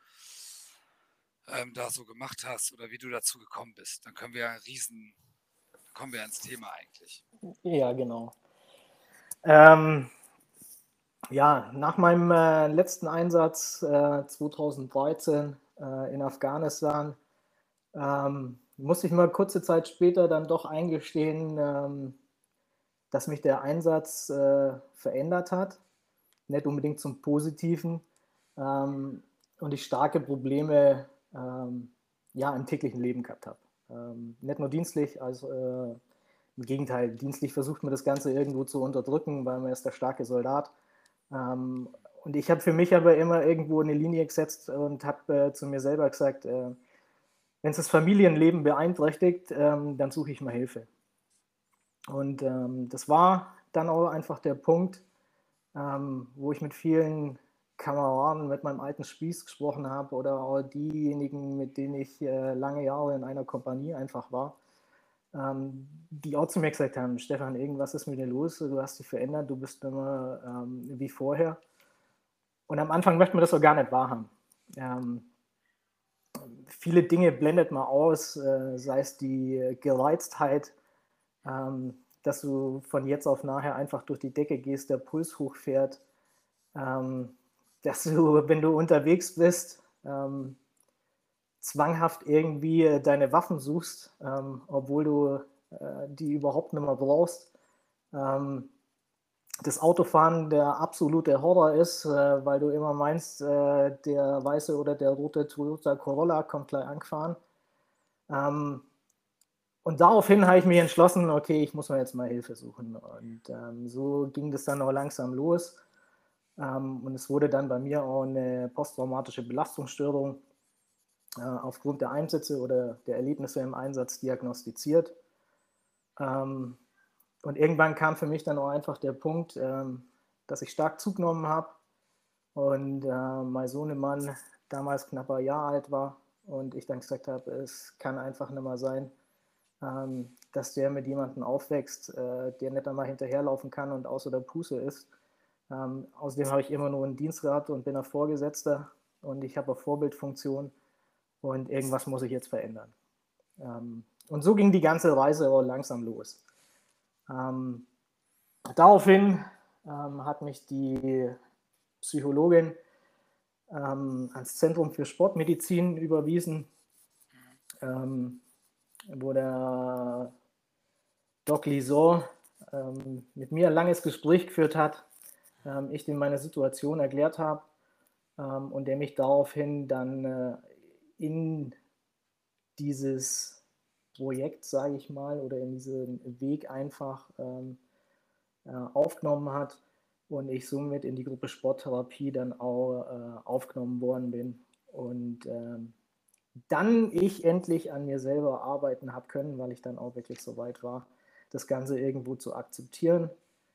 Speaker 3: da so gemacht hast oder wie du dazu gekommen bist. Dann kommen wir ins Thema eigentlich.
Speaker 4: Ja, genau. Ja, nach meinem letzten Einsatz 2013 in Afghanistan musste ich mal kurze Zeit später dann doch eingestehen, dass mich der Einsatz verändert hat, nicht unbedingt zum Positiven, und ich starke Probleme ja, im täglichen Leben gehabt habe. Nicht nur dienstlich, also im Gegenteil, dienstlich versucht man das Ganze irgendwo zu unterdrücken, weil man ist der starke Soldat. Und ich habe für mich aber immer irgendwo eine Linie gesetzt und habe zu mir selber gesagt, wenn es das Familienleben beeinträchtigt, dann suche ich mal Hilfe. Und das war dann auch einfach der Punkt, wo ich mit vielen Kameraden, mit meinem alten Spieß gesprochen habe oder auch diejenigen, mit denen ich lange Jahre in einer Kompanie einfach war, die auch zu mir gesagt haben, Stefan, irgendwas ist mit dir los, du hast dich verändert, du bist nicht mehr wie vorher. Und am Anfang möchte man das auch gar nicht wahrhaben. Viele Dinge blendet man aus, sei es die Gereiztheit, dass du von jetzt auf nachher einfach durch die Decke gehst, der Puls hochfährt, dass du, wenn du unterwegs bist, zwanghaft irgendwie deine Waffen suchst, obwohl du die überhaupt nicht mehr brauchst. Das Autofahren der absolute Horror ist, weil du immer meinst, der weiße oder der rote Toyota Corolla kommt gleich angefahren. Und daraufhin habe ich mich entschlossen, okay, ich muss mir jetzt mal Hilfe suchen. Und so ging das dann auch langsam los. Und es wurde dann bei mir auch eine posttraumatische Belastungsstörung aufgrund der Einsätze oder der Erlebnisse im Einsatz diagnostiziert. Und irgendwann kam für mich dann auch einfach der Punkt, dass ich stark zugenommen habe und mein Sohnemann damals knapp ein Jahr alt war und ich dann gesagt habe, es kann einfach nicht mehr sein, dass der mit jemandem aufwächst, der nicht einmal hinterherlaufen kann und außer der Puste ist. Außerdem habe ich immer nur einen Dienstgrad und bin ein Vorgesetzter und ich habe eine Vorbildfunktion und irgendwas muss ich jetzt verändern. Und so ging die ganze Reise auch langsam los. Daraufhin hat mich die Psychologin ans Zentrum für Sportmedizin überwiesen, wo der Doc Lison mit mir ein langes Gespräch geführt hat, ich ihm meine Situation erklärt habe und der mich daraufhin dann in dieses Projekt, sage ich mal, oder in diesen Weg einfach aufgenommen hat und ich somit in die Gruppe Sporttherapie dann auch aufgenommen worden bin und dann ich endlich an mir selber arbeiten habe können, weil ich dann auch wirklich so weit war, das Ganze irgendwo zu akzeptieren.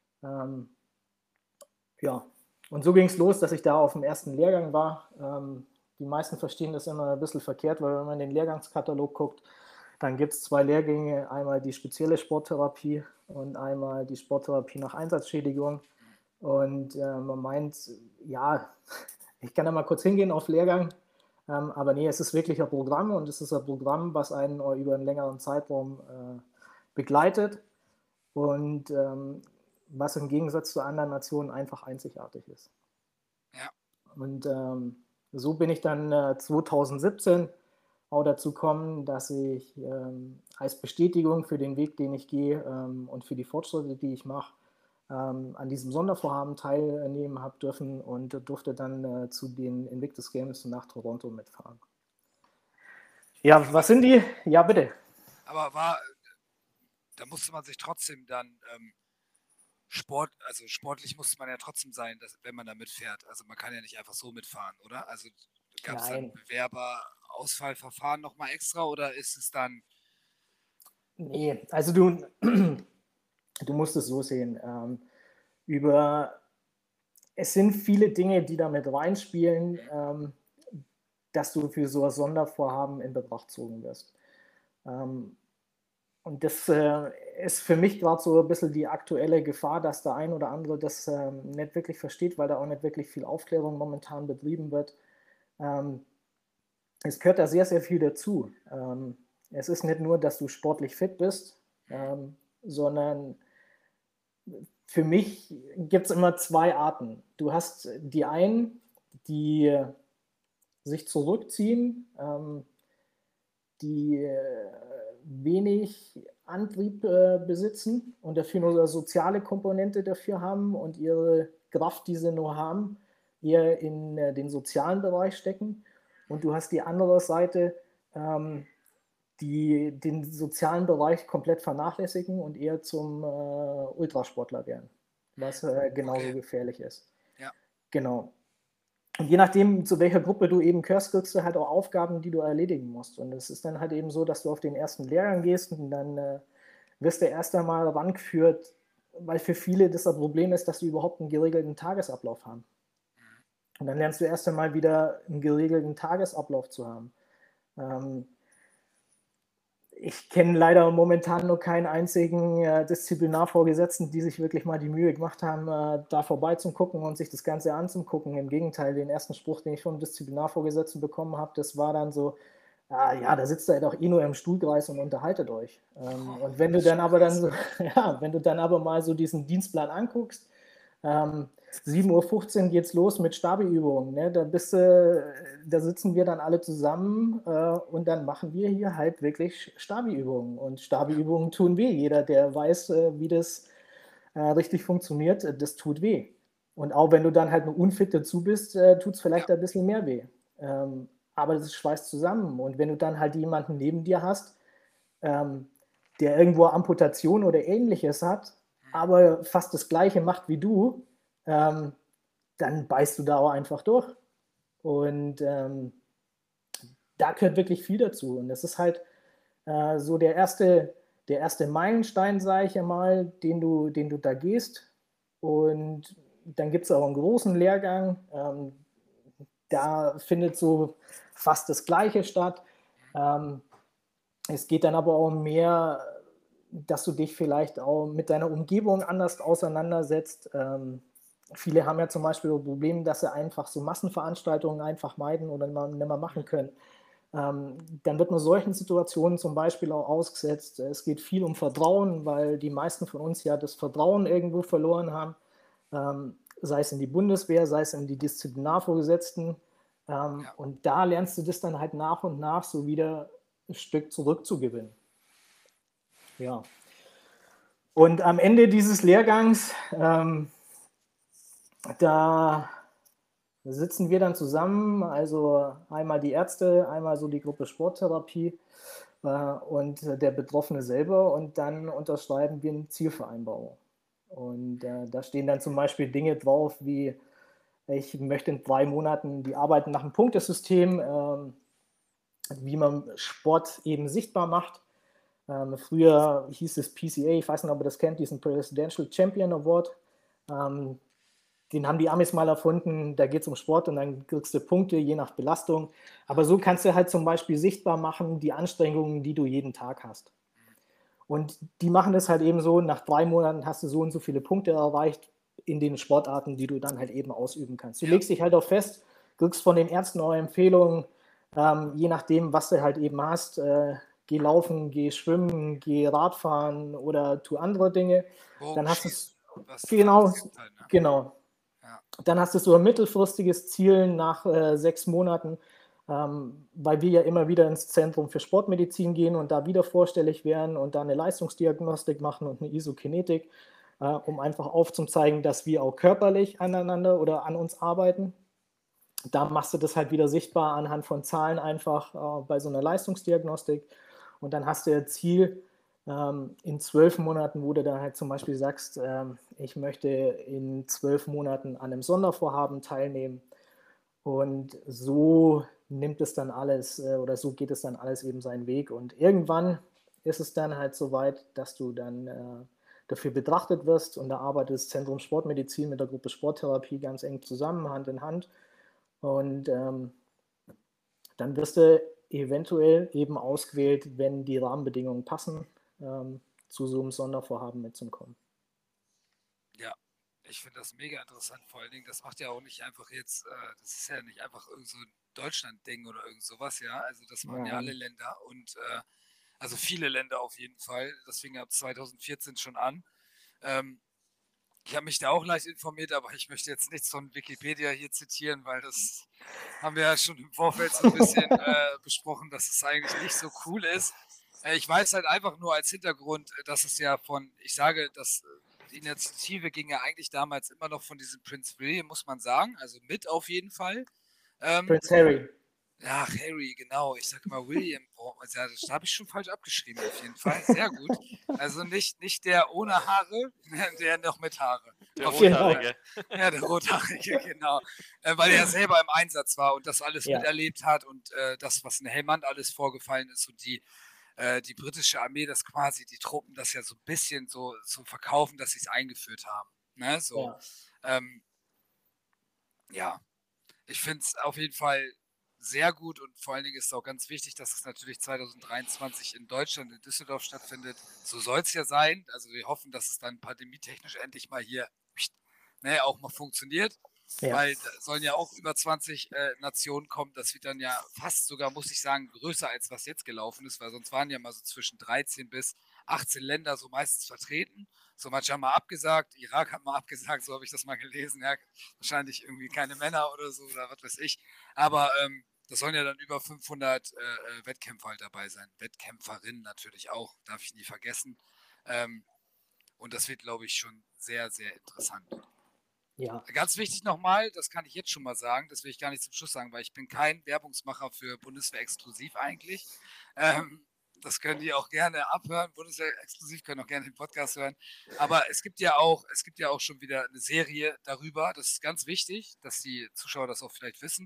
Speaker 4: Ja, und so ging es los, dass ich da auf dem ersten Lehrgang war. Die meisten verstehen das immer ein bisschen verkehrt, weil wenn man in den Lehrgangskatalog guckt, dann gibt es 2 Lehrgänge, einmal die spezielle Sporttherapie und einmal die Sporttherapie nach Einsatzschädigung. Und man meint, ja, ich kann da mal kurz hingehen auf Lehrgang, aber nee, es ist wirklich ein Programm und es ist ein Programm, was einen über einen längeren Zeitraum begleitet und was im Gegensatz zu anderen Nationen einfach einzigartig ist.
Speaker 3: Ja.
Speaker 4: Und so bin ich dann 2017 auch dazu gekommen, dass ich als Bestätigung für den Weg, den ich gehe und für die Fortschritte, die ich mache, an diesem Sondervorhaben teilnehmen habe dürfen und durfte dann zu den Invictus Games nach Toronto mitfahren. Ja, was sind die? Ja, bitte.
Speaker 3: Aber da musste man sich trotzdem dann sportlich musste man ja trotzdem sein, wenn man da mitfährt. Also man kann ja nicht einfach so mitfahren, oder? Also gab es dann Bewerberauswahlverfahren nochmal extra oder ist es dann...
Speaker 4: Nee, also du musst es so sehen. Es sind viele Dinge, die damit reinspielen, dass du für so ein Sondervorhaben in Betracht gezogen wirst. Und das ist für mich gerade so ein bisschen die aktuelle Gefahr, dass der ein oder andere das nicht wirklich versteht, weil da auch nicht wirklich viel Aufklärung momentan betrieben wird. Es gehört da sehr, sehr viel dazu. Es ist nicht nur, dass du sportlich fit bist, sondern für mich gibt es immer zwei Arten. Du hast die einen, die sich zurückziehen, die wenig Antrieb besitzen und dafür nur eine soziale Komponente dafür haben und ihre Kraft, die sie nur haben, eher in den sozialen Bereich stecken. Und du hast die andere Seite, die den sozialen Bereich komplett vernachlässigen und eher zum Ultrasportler werden, was genauso gefährlich ist.
Speaker 3: Ja.
Speaker 4: Genau. Und je nachdem, zu welcher Gruppe du eben gehörst, kriegst du halt auch Aufgaben, die du erledigen musst. Und es ist dann halt eben so, dass du auf den ersten Lehrgang gehst und dann wirst du erst einmal rangeführt, weil für viele das Problem ist, dass sie überhaupt einen geregelten Tagesablauf haben. Und dann lernst du erst einmal wieder einen geregelten Tagesablauf zu haben. Ich kenne leider momentan nur keinen einzigen Disziplinarvorgesetzten, die sich wirklich mal die Mühe gemacht haben, da vorbeizugucken und sich das Ganze anzugucken. Im Gegenteil, den ersten Spruch, den ich vom Disziplinarvorgesetzten bekommen habe, das war dann so, ja, da sitzt ihr doch eh nur im Stuhlkreis und unterhaltet euch. Und wenn du dann aber dann so, ja, wenn du dann aber mal so diesen Dienstplan anguckst, 7:15 Uhr geht es los mit Stabi-Übungen. Ne? Da sitzen wir dann alle zusammen und dann machen wir hier halt wirklich Stabi-Übungen. Und Stabi-Übungen tun weh. Jeder, der weiß, wie das richtig funktioniert, das tut weh. Und auch wenn du dann halt nur unfit dazu bist, tut es vielleicht ein bisschen mehr weh. Aber das schweißt zusammen. Und wenn du dann halt jemanden neben dir hast, der irgendwo Amputation oder Ähnliches hat, aber fast das Gleiche macht wie du, dann beißt du da auch einfach durch. Und da gehört wirklich viel dazu. Und das ist halt so der erste Meilenstein, sage ich einmal, den du da gehst. Und dann gibt es auch einen großen Lehrgang. Da findet so fast das Gleiche statt. Es geht dann aber auch mehr, dass du dich vielleicht auch mit deiner Umgebung anders auseinandersetzt. Viele haben ja zum Beispiel das Problem, dass sie einfach so Massenveranstaltungen einfach meiden oder nicht mehr machen können. Dann wird man solchen Situationen zum Beispiel auch ausgesetzt. Es geht viel um Vertrauen, weil die meisten von uns ja das Vertrauen irgendwo verloren haben, sei es in die Bundeswehr, sei es in die Disziplinarvorgesetzten. Und da lernst du das dann halt nach und nach so wieder ein Stück zurückzugewinnen. Ja. Und am Ende dieses Lehrgangs, da sitzen wir dann zusammen, also einmal die Ärzte, einmal so die Gruppe Sporttherapie und der Betroffene selber, und dann unterschreiben wir eine Zielvereinbarung. Und da stehen dann zum Beispiel Dinge drauf wie, ich möchte in 3 Monaten die Arbeit nach dem Punktesystem, wie man Sport eben sichtbar macht. Früher hieß es PCA, ich weiß nicht, ob ihr das kennt, diesen Presidential Champion Award. Den haben die Amis mal erfunden, da geht es um Sport und dann kriegst du Punkte, je nach Belastung. Aber so kannst du halt zum Beispiel sichtbar machen, die Anstrengungen, die du jeden Tag hast. Und die machen das halt eben so, nach 3 Monaten hast du so und so viele Punkte erreicht in den Sportarten, die du dann halt eben ausüben kannst. Du legst dich halt auch fest, kriegst von den Ärzten auch Empfehlungen, je nachdem, was du halt eben hast, geh laufen, geh schwimmen, geh Radfahren oder tu andere Dinge. Dann hast du genau. Ja. Dann hast du so ein mittelfristiges Ziel nach 6 Monaten, weil wir ja immer wieder ins Zentrum für Sportmedizin gehen und da wieder vorstellig werden und da eine Leistungsdiagnostik machen und eine Isokinetik, um einfach aufzuzeigen, dass wir auch körperlich aneinander oder an uns arbeiten. Da machst du das halt wieder sichtbar anhand von Zahlen einfach bei so einer Leistungsdiagnostik. Und dann hast du ein Ziel in 12 Monaten, wo du dann halt zum Beispiel sagst, ich möchte in 12 Monaten an einem Sondervorhaben teilnehmen. Und so nimmt es dann alles oder so geht es dann alles eben seinen Weg. Und irgendwann ist es dann halt so weit, dass du dann dafür betrachtet wirst, und da arbeitet das Zentrum Sportmedizin mit der Gruppe Sporttherapie ganz eng zusammen, Hand in Hand. Und dann wirst du eventuell eben ausgewählt, wenn die Rahmenbedingungen passen, zu so einem Sondervorhaben mitzukommen.
Speaker 3: Ja, ich finde das mega interessant, vor allen Dingen, das macht ja auch nicht einfach jetzt, das ist ja nicht einfach irgend so ein Deutschland-Ding oder irgend sowas, ja, also das machen ja alle Länder und also viele Länder auf jeden Fall, das fing ab 2014 schon an. Ähm, Ich habe mich da auch leicht informiert, aber ich möchte jetzt nichts von Wikipedia hier zitieren, weil das haben wir ja schon im Vorfeld so ein bisschen besprochen, dass es eigentlich nicht so cool ist. Ich weiß halt einfach nur als Hintergrund, dass es ja ich sage, dass die Initiative ging ja eigentlich damals immer noch von diesem Prince William, muss man sagen, also mit auf jeden Fall.
Speaker 4: Prince Harry.
Speaker 3: Ja, Harry, genau. Ich sag mal William. Oh, ja, das habe ich schon falsch abgeschrieben, auf jeden Fall. Sehr gut. Also nicht der ohne Haare, der noch mit Haare.
Speaker 2: Der
Speaker 3: Auf jeden
Speaker 2: Rothaarige.
Speaker 3: Fall. Ja, der Rothaarige, genau. Weil er selber im Einsatz war und das alles miterlebt hat und das, was in Helmand alles vorgefallen ist und die britische Armee, das quasi die Truppen das ja so ein bisschen so verkaufen, dass sie es eingeführt haben. Ne? So. Ja, ich finde es auf jeden Fall sehr gut und vor allen Dingen ist es auch ganz wichtig, dass es natürlich 2023 in Deutschland, in Düsseldorf stattfindet. So soll es ja sein. Also wir hoffen, dass es dann pandemietechnisch endlich mal hier auch mal funktioniert.
Speaker 4: Ja.
Speaker 3: Weil da sollen ja auch über 20 Nationen kommen. Das wird dann ja fast sogar, muss ich sagen, größer als was jetzt gelaufen ist, weil sonst waren ja mal so zwischen 13 bis 18 Länder so meistens vertreten. So manche haben mal abgesagt, Irak hat mal abgesagt, so habe ich das mal gelesen. Ja, wahrscheinlich irgendwie keine Männer oder so oder was weiß ich. Aber das sollen ja dann über 500 Wettkämpfer halt dabei sein. Wettkämpferinnen natürlich auch, darf ich nie vergessen. Und das wird, glaube ich, schon sehr, sehr interessant.
Speaker 4: Ja.
Speaker 3: Ganz wichtig nochmal, das kann ich jetzt schon mal sagen, das will ich gar nicht zum Schluss sagen, weil ich bin kein Werbungsmacher für Bundeswehr exklusiv eigentlich. Das können die auch gerne abhören. Bundeswehr exklusiv können auch gerne den Podcast hören. Aber es gibt ja auch schon wieder eine Serie darüber. Das ist ganz wichtig, dass die Zuschauer das auch vielleicht wissen.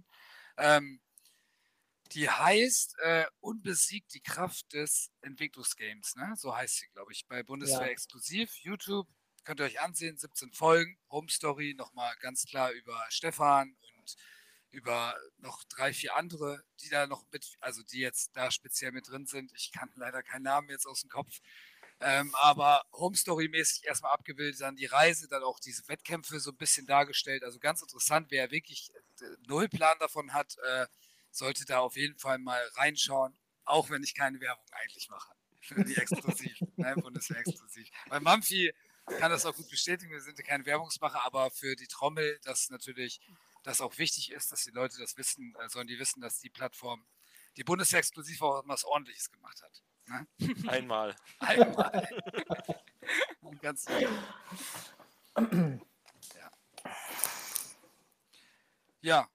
Speaker 3: Die heißt Unbesiegt die Kraft des Invictus-Games. Ne? So heißt sie, glaube ich, bei Bundeswehr exklusiv. YouTube, könnt ihr euch ansehen, 17 Folgen. Home Story, nochmal ganz klar über Stefan und über noch 3, 4 andere, die da noch also die jetzt da speziell mit drin sind. Ich kann leider keinen Namen jetzt aus dem Kopf. Aber Home Story-mäßig erstmal abgebildet, dann die Reise, dann auch diese Wettkämpfe so ein bisschen dargestellt. Also ganz interessant, wer wirklich null Plan davon hat, sollte da auf jeden Fall mal reinschauen, auch wenn ich keine Werbung eigentlich mache. Für die exklusiv, Bundeswehr exklusiv. Weil Mampfi kann das auch gut bestätigen, wir sind ja keine Werbungsmacher, aber für die Trommel, dass natürlich das auch wichtig ist, dass die Leute das wissen, sollen die wissen, dass die Plattform, die Bundeswehr exklusiv auch was Ordentliches gemacht hat. Ne?
Speaker 2: Einmal.
Speaker 3: Einmal. Ganz wichtig. Ja. Ja.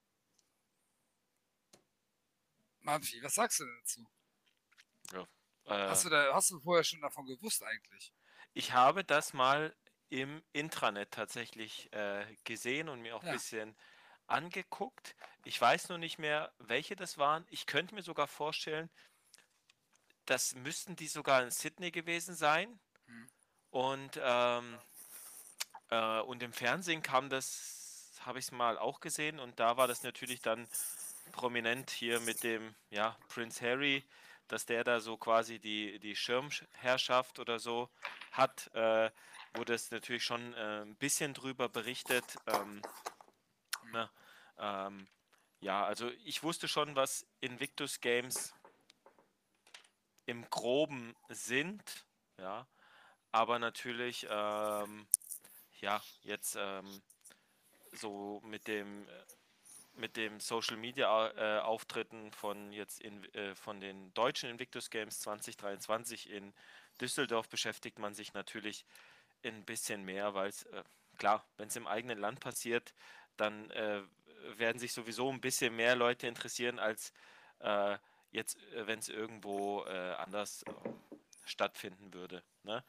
Speaker 3: Mampfi, was sagst du denn dazu?
Speaker 2: Ja,
Speaker 3: Hast du vorher schon davon gewusst eigentlich?
Speaker 2: ich habe das mal im Intranet tatsächlich gesehen und mir auch ein bisschen angeguckt. Ich weiß nur nicht mehr, welche das waren. Ich könnte mir sogar vorstellen, das müssten die sogar in Sydney gewesen sein. Und im Fernsehen kam das, habe ich es mal auch gesehen und da war das natürlich dann prominent hier mit dem Prince Harry, dass der da so quasi die Schirmherrschaft oder so hat, wurde es natürlich schon ein bisschen drüber berichtet. Also ich wusste schon, was Invictus Games im Groben sind, ja, aber natürlich, jetzt so mit dem Social Media Auftritten von von den deutschen Invictus Games 2023 in Düsseldorf beschäftigt man sich natürlich ein bisschen mehr, weil es klar, wenn es im eigenen Land passiert, dann werden sich sowieso ein bisschen mehr Leute interessieren als jetzt, wenn es irgendwo anders stattfinden würde. Ne?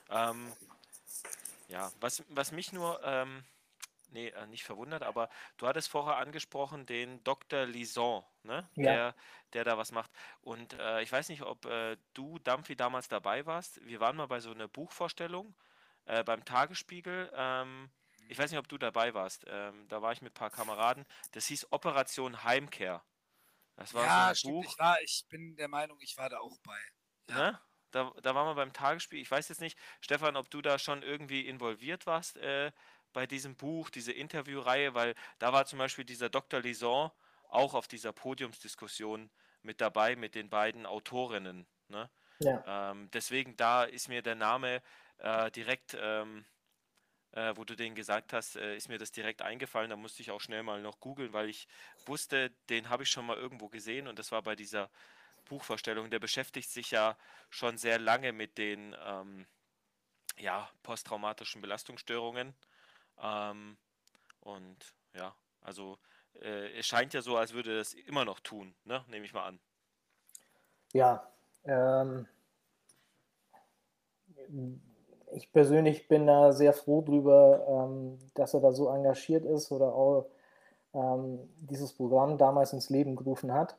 Speaker 2: Was mich nur nicht verwundert, aber du hattest vorher angesprochen den Dr. Lison, ne?
Speaker 4: Ja.
Speaker 2: Der da was macht. Und ich weiß nicht, ob du, Dampfi, damals dabei warst. Wir waren mal bei so einer Buchvorstellung beim Tagesspiegel. Ich weiß nicht, ob du dabei warst. Da war ich mit ein paar Kameraden. Das hieß Operation Heimkehr. Das war so
Speaker 3: Ja,
Speaker 2: ein
Speaker 3: stimmt.
Speaker 2: Buch.
Speaker 3: Ich bin der Meinung, ich war da auch bei. Ja.
Speaker 2: Ne? da waren wir beim Tagesspiel. Ich weiß jetzt nicht, Stefan, ob du da schon irgendwie involviert warst bei diesem Buch, diese Interviewreihe, weil da war zum Beispiel dieser Dr. Lison auch auf dieser Podiumsdiskussion mit dabei, mit den beiden Autorinnen. Ne?
Speaker 4: Ja.
Speaker 2: Deswegen, da ist mir der Name direkt, wo du den gesagt hast, ist mir das direkt eingefallen. Da musste ich auch schnell mal noch googeln, weil ich wusste, den habe ich schon mal irgendwo gesehen und das war bei dieser Buchvorstellung. Der beschäftigt sich ja schon sehr lange mit den ja, posttraumatischen Belastungsstörungen. Ähm, und ja, also es scheint ja so, als würde er das immer noch tun, ne? Nehme ich mal an.
Speaker 4: Ja, ich persönlich bin da sehr froh drüber, dass er da so engagiert ist oder auch dieses Programm damals ins Leben gerufen hat,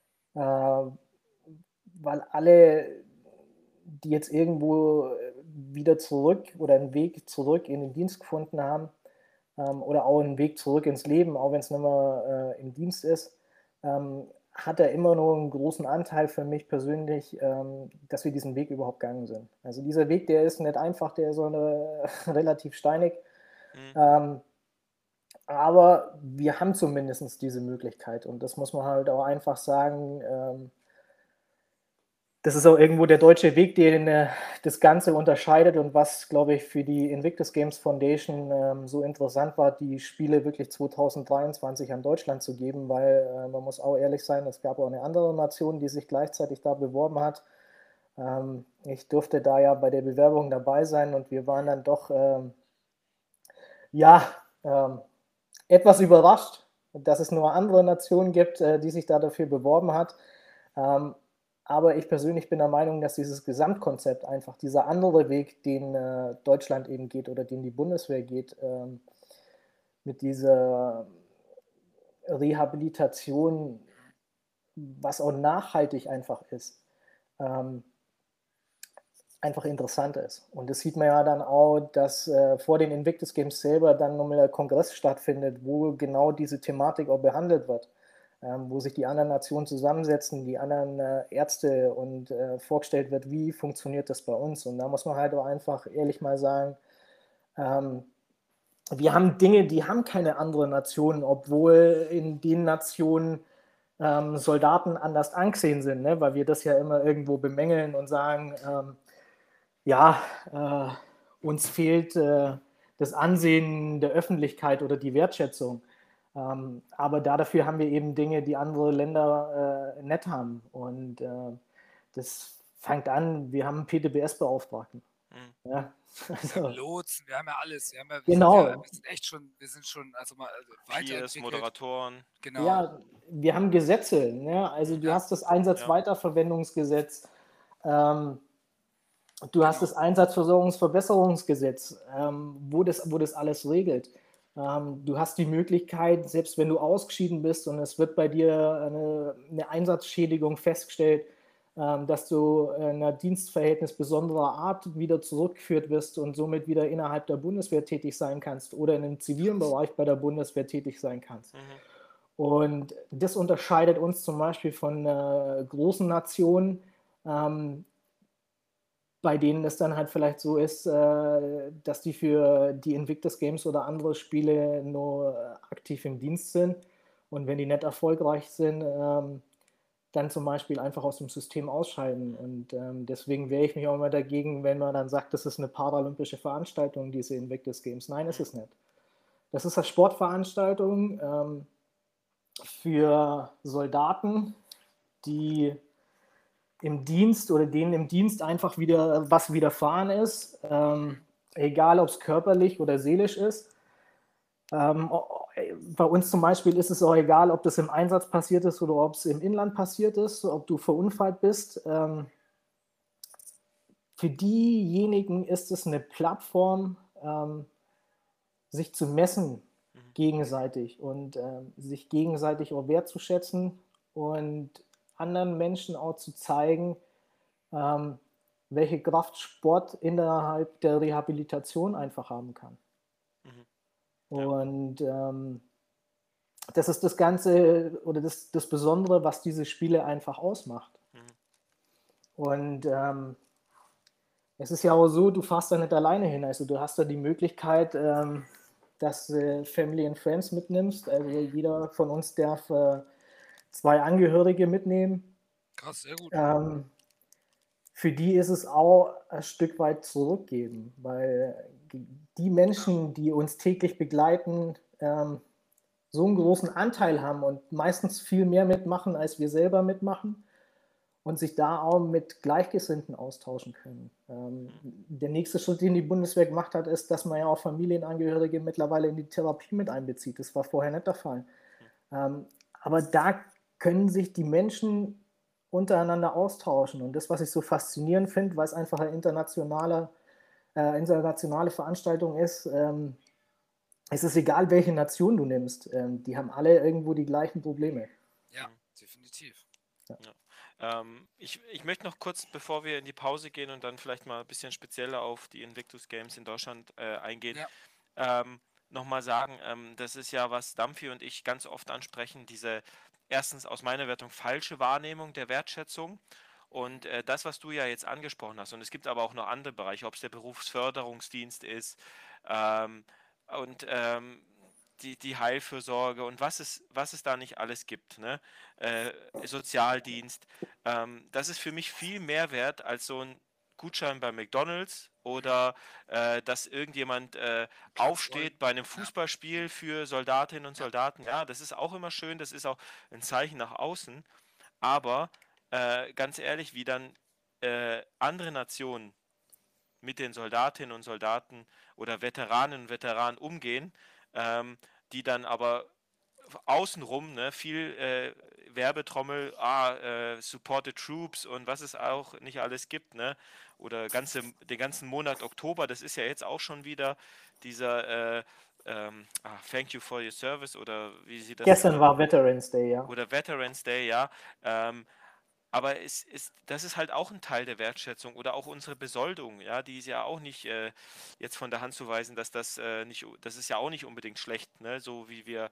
Speaker 4: weil alle, die jetzt irgendwo wieder zurück oder einen Weg zurück in den Dienst gefunden haben oder auch einen Weg zurück ins Leben, auch wenn es nicht mehr im Dienst ist, hat er immer nur einen großen Anteil für mich persönlich, dass wir diesen Weg überhaupt gegangen sind. Also dieser Weg, der ist nicht einfach, der ist so relativ steinig. Aber wir haben zumindest diese Möglichkeit und das muss man halt auch einfach sagen. Das ist auch irgendwo der deutsche Weg, den das Ganze unterscheidet und was, glaube ich, für die Invictus Games Foundation so interessant war, die Spiele wirklich 2023 an Deutschland zu geben, weil man muss auch ehrlich sein, es gab auch eine andere Nation, die sich gleichzeitig da beworben hat. Ich durfte da ja bei der Bewerbung dabei sein und wir waren dann doch etwas überrascht, dass es nur andere Nationen gibt, die sich da dafür beworben hat. Aber ich persönlich bin der Meinung, dass dieses Gesamtkonzept einfach dieser andere Weg, den Deutschland eben geht oder den die Bundeswehr geht, mit dieser Rehabilitation, was auch nachhaltig einfach ist, einfach interessant ist. Und das sieht man ja dann auch, dass vor den Invictus Games selber dann nochmal ein Kongress stattfindet, wo genau diese Thematik auch behandelt wird. Wo sich die anderen Nationen zusammensetzen, die anderen Ärzte und vorgestellt wird, wie funktioniert das bei uns. Und da muss man halt auch einfach ehrlich mal sagen, wir haben Dinge, die haben keine anderen Nationen, obwohl in den Nationen Soldaten anders angesehen sind, ne? Weil wir das ja immer irgendwo bemängeln und sagen, uns fehlt das Ansehen der Öffentlichkeit oder die Wertschätzung. Aber dafür haben wir eben Dinge, die andere Länder nicht haben. Und das fängt an, wir haben einen PTBS-Beauftragten. Ja,
Speaker 3: Wir haben Lotsen, wir haben ja alles. Wir sind schon weiterentwickelt.
Speaker 2: Peers, Moderatoren.
Speaker 3: Genau.
Speaker 4: Ja, wir haben Gesetze. Ne? Also du hast das Einsatzweiterverwendungsgesetz, du hast das Einsatzversorgungsverbesserungsgesetz, wo das alles regelt. Du hast die Möglichkeit, selbst wenn du ausgeschieden bist und es wird bei dir eine Einsatzschädigung festgestellt, dass du in einer Dienstverhältnis besonderer Art wieder zurückgeführt wirst und somit wieder innerhalb der Bundeswehr tätig sein kannst oder in einem zivilen Bereich bei der Bundeswehr tätig sein kannst. Und das unterscheidet uns zum Beispiel von großen Nationen, bei denen es dann halt vielleicht so ist, dass die für die Invictus Games oder andere Spiele nur aktiv im Dienst sind und wenn die nicht erfolgreich sind, dann zum Beispiel einfach aus dem System ausscheiden. Und deswegen wehre ich mich auch immer dagegen, wenn man dann sagt, das ist eine paralympische Veranstaltung, diese Invictus Games. Nein, ist es nicht. Das ist eine Sportveranstaltung für Soldaten, die im Dienst oder denen im Dienst einfach wieder was widerfahren ist, egal ob es körperlich oder seelisch ist. Bei uns zum Beispiel ist es auch egal, ob das im Einsatz passiert ist oder ob es im Inland passiert ist, ob du verunfallt bist. Für diejenigen ist es eine Plattform, sich zu messen gegenseitig und sich gegenseitig auch wertzuschätzen und anderen Menschen auch zu zeigen, welche Kraft Sport innerhalb der Rehabilitation einfach haben kann. Und das ist das Ganze oder das Besondere, was diese Spiele einfach ausmacht. Und es ist ja auch so, du fährst da nicht alleine hin. Also du hast da die Möglichkeit, dass du Family and Friends mitnimmst. Also jeder von uns darf 2 Angehörige mitnehmen.
Speaker 3: Krass, sehr gut.
Speaker 4: Für die ist es auch ein Stück weit zurückgeben, weil die Menschen, die uns täglich begleiten, so einen großen Anteil haben und meistens viel mehr mitmachen, als wir selber mitmachen und sich da auch mit Gleichgesinnten austauschen können. Der nächste Schritt, den die Bundeswehr gemacht hat, ist, dass man ja auch Familienangehörige mittlerweile in die Therapie mit einbezieht. Das war vorher nicht der Fall. Aber da können sich die Menschen untereinander austauschen. Und das, was ich so faszinierend finde, weil es einfach eine internationale Veranstaltung ist, es ist egal, welche Nation du nimmst. Die haben alle irgendwo die gleichen Probleme.
Speaker 3: Ja, definitiv.
Speaker 2: Ich möchte noch kurz, bevor wir in die Pause gehen und dann vielleicht mal ein bisschen spezieller auf die Invictus Games in Deutschland eingehen, nochmal sagen, das ist ja, was Dampfi und ich ganz oft ansprechen, diese erstens aus meiner Wertung falsche Wahrnehmung der Wertschätzung und das, was du ja jetzt angesprochen hast, und es gibt aber auch noch andere Bereiche, ob es der Berufsförderungsdienst ist und die Heilfürsorge und was es da nicht alles gibt, ne? Sozialdienst, das ist für mich viel mehr wert als so ein Gutschein bei McDonald's oder dass irgendjemand aufsteht bei einem Fußballspiel für Soldatinnen und Soldaten. Ja, das ist auch immer schön, das ist auch ein Zeichen nach außen. Aber ganz ehrlich, wie dann andere Nationen mit den Soldatinnen und Soldaten oder Veteraninnen und Veteranen umgehen, die dann aber außenrum, ne, viel Werbetrommel, Support the Troops und was es auch nicht alles gibt, ne? Oder den ganzen Monat Oktober, das ist ja jetzt auch schon wieder dieser Thank you for your service oder wie sie das...
Speaker 4: Gestern war Veterans Day, ja.
Speaker 2: Oder Veterans Day, ja. Aber das ist halt auch ein Teil der Wertschätzung oder auch unsere Besoldung, ja, die ist ja auch nicht jetzt von der Hand zu weisen, dass das das ist ja auch nicht unbedingt schlecht, ne, so wie wir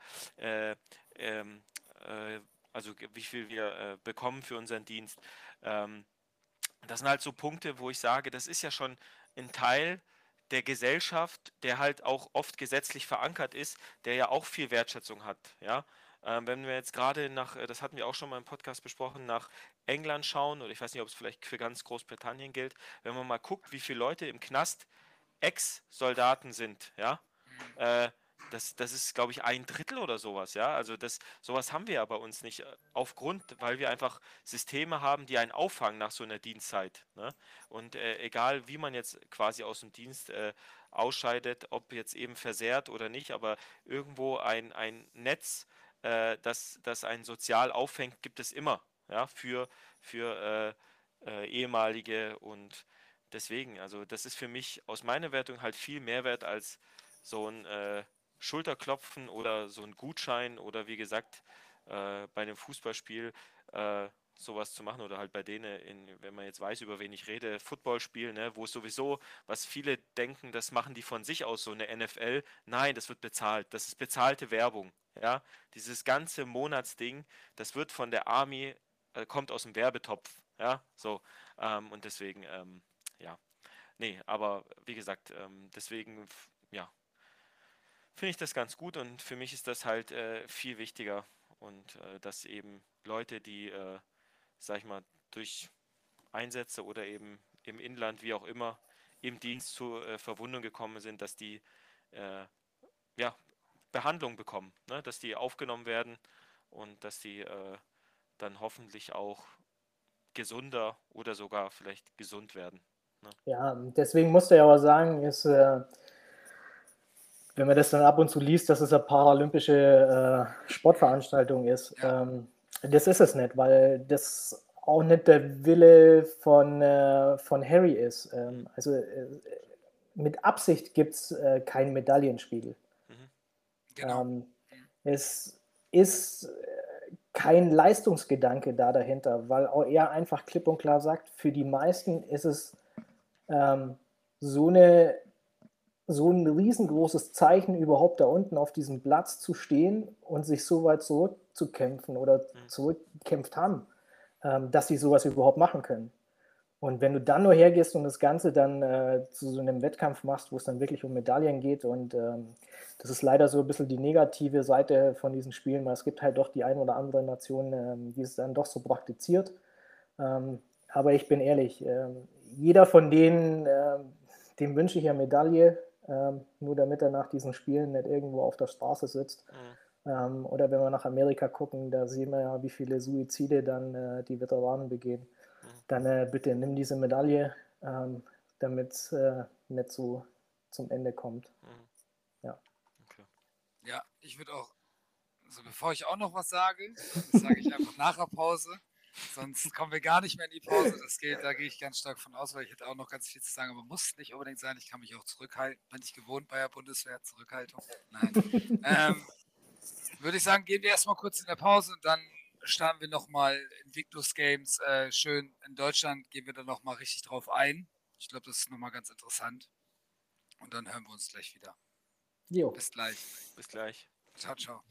Speaker 2: also wie viel wir bekommen für unseren Dienst. Das sind halt so Punkte, wo ich sage, das ist ja schon ein Teil der Gesellschaft, der halt auch oft gesetzlich verankert ist, der ja auch viel Wertschätzung hat, ja. Wenn wir jetzt gerade das hatten wir auch schon mal im Podcast besprochen, nach England schauen, oder ich weiß nicht, ob es vielleicht für ganz Großbritannien gilt, wenn man mal guckt, wie viele Leute im Knast Ex-Soldaten sind, ja, das ist, glaube ich, 1/3 oder sowas, ja, also sowas haben wir ja bei uns nicht, weil wir einfach Systeme haben, die einen auffangen nach so einer Dienstzeit, ne? Und egal, wie man jetzt quasi aus dem Dienst ausscheidet, ob jetzt eben versehrt oder nicht, aber irgendwo ein Netz, das einen sozial auffängt, gibt es immer, ja, für ehemalige und deswegen, also das ist für mich aus meiner Wertung halt viel mehr wert als so ein Schulterklopfen oder so ein Gutschein oder wie gesagt bei einem Fußballspiel sowas zu machen oder halt bei denen, wenn man jetzt weiß, über wen ich rede, Footballspiel, ne, wo es sowieso, was viele denken, das machen die von sich aus, so eine NFL, nein, das wird bezahlt, das ist bezahlte Werbung, ja, dieses ganze Monatsding, das wird von der Army, kommt aus dem Werbetopf, ja, so, und deswegen, ja, nee, aber wie gesagt, deswegen, ja, finde ich das ganz gut und für mich ist das halt viel wichtiger und dass eben Leute, die, sag ich mal, durch Einsätze oder eben im Inland, wie auch immer, im Dienst zu Verwundung gekommen sind, dass die ja, Behandlung bekommen, ne? Dass die aufgenommen werden und dass die dann hoffentlich auch gesunder oder sogar vielleicht gesund werden. Ne?
Speaker 4: Ja, deswegen musst du ja aber sagen, wenn man das dann ab und zu liest, dass es eine paralympische Sportveranstaltung ist.
Speaker 3: Ja.
Speaker 4: Das ist es nicht, weil das auch nicht der Wille von Harry ist. Also mit Absicht gibt es keinen Medaillenspiegel.
Speaker 3: Genau.
Speaker 4: Es ist kein Leistungsgedanke dahinter, weil auch er einfach klipp und klar sagt, für die meisten ist es so ein riesengroßes Zeichen, überhaupt da unten auf diesem Platz zu stehen und sich so weit zurückzukämpfen oder zurückgekämpft haben, dass sie sowas überhaupt machen können. Und wenn du dann nur hergehst und das Ganze dann zu so einem Wettkampf machst, wo es dann wirklich um Medaillen geht, und das ist leider so ein bisschen die negative Seite von diesen Spielen, weil es gibt halt doch die ein oder andere Nation, die es dann doch so praktiziert. Aber ich bin ehrlich, jeder von denen, dem wünsche ich ja Medaille, nur damit er nach diesen Spielen nicht irgendwo auf der Straße sitzt. Oder wenn wir nach Amerika gucken, da sehen wir ja, wie viele Suizide dann die Veteranen begehen. Dann bitte nimm diese Medaille, damit es nicht so zum Ende kommt. Ja.
Speaker 2: Okay.
Speaker 3: Ja, ich würde auch, also bevor ich auch noch was sage, das sage ich einfach nach der Pause, sonst kommen wir gar nicht mehr in die Pause. Da gehe ich ganz stark von aus, weil ich hätte auch noch ganz viel zu sagen, aber muss nicht unbedingt sein. Ich kann mich auch zurückhalten, bin ich gewohnt bei der Bundeswehr, Zurückhaltung. Nein. Würde ich sagen, gehen wir erstmal kurz in der Pause und dann starten wir nochmal Invictus Games. Schön in Deutschland gehen wir dann nochmal richtig drauf ein. Ich glaube, das ist nochmal ganz interessant. Und dann hören wir uns gleich wieder.
Speaker 4: Jo.
Speaker 3: Bis gleich.
Speaker 2: Bis gleich.
Speaker 3: Ciao, ciao.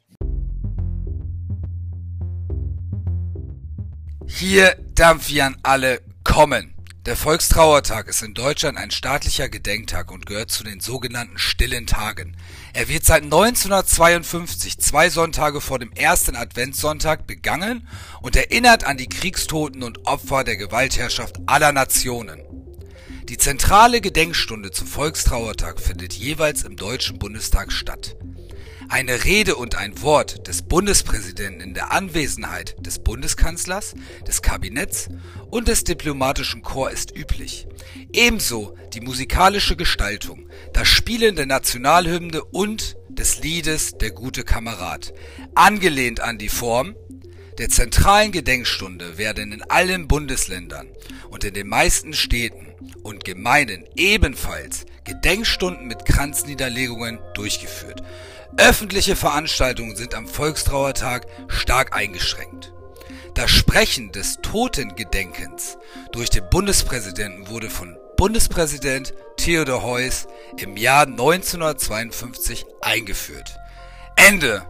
Speaker 3: Hier darf wir an alle kommen. Der Volkstrauertag ist in Deutschland ein staatlicher Gedenktag und gehört zu den sogenannten stillen Tagen. Er wird seit 1952, 2 Sonntage vor dem ersten Adventssonntag, begangen und erinnert an die Kriegstoten und Opfer der Gewaltherrschaft aller Nationen. Die zentrale Gedenkstunde zum Volkstrauertag findet jeweils im Deutschen Bundestag statt. Eine Rede und ein Wort des Bundespräsidenten in der Anwesenheit des Bundeskanzlers, des Kabinetts und des diplomatischen Korps ist üblich. Ebenso die musikalische Gestaltung, das Spielen der Nationalhymne und des Liedes Der gute Kamerad. Angelehnt an die Form der zentralen Gedenkstunde werden in allen Bundesländern und in den meisten Städten und Gemeinden ebenfalls Gedenkstunden mit Kranzniederlegungen durchgeführt. Öffentliche Veranstaltungen sind am Volkstrauertag stark eingeschränkt. Das Sprechen des Totengedenkens durch den Bundespräsidenten wurde von Bundespräsident Theodor Heuss im Jahr 1952 eingeführt. Ende.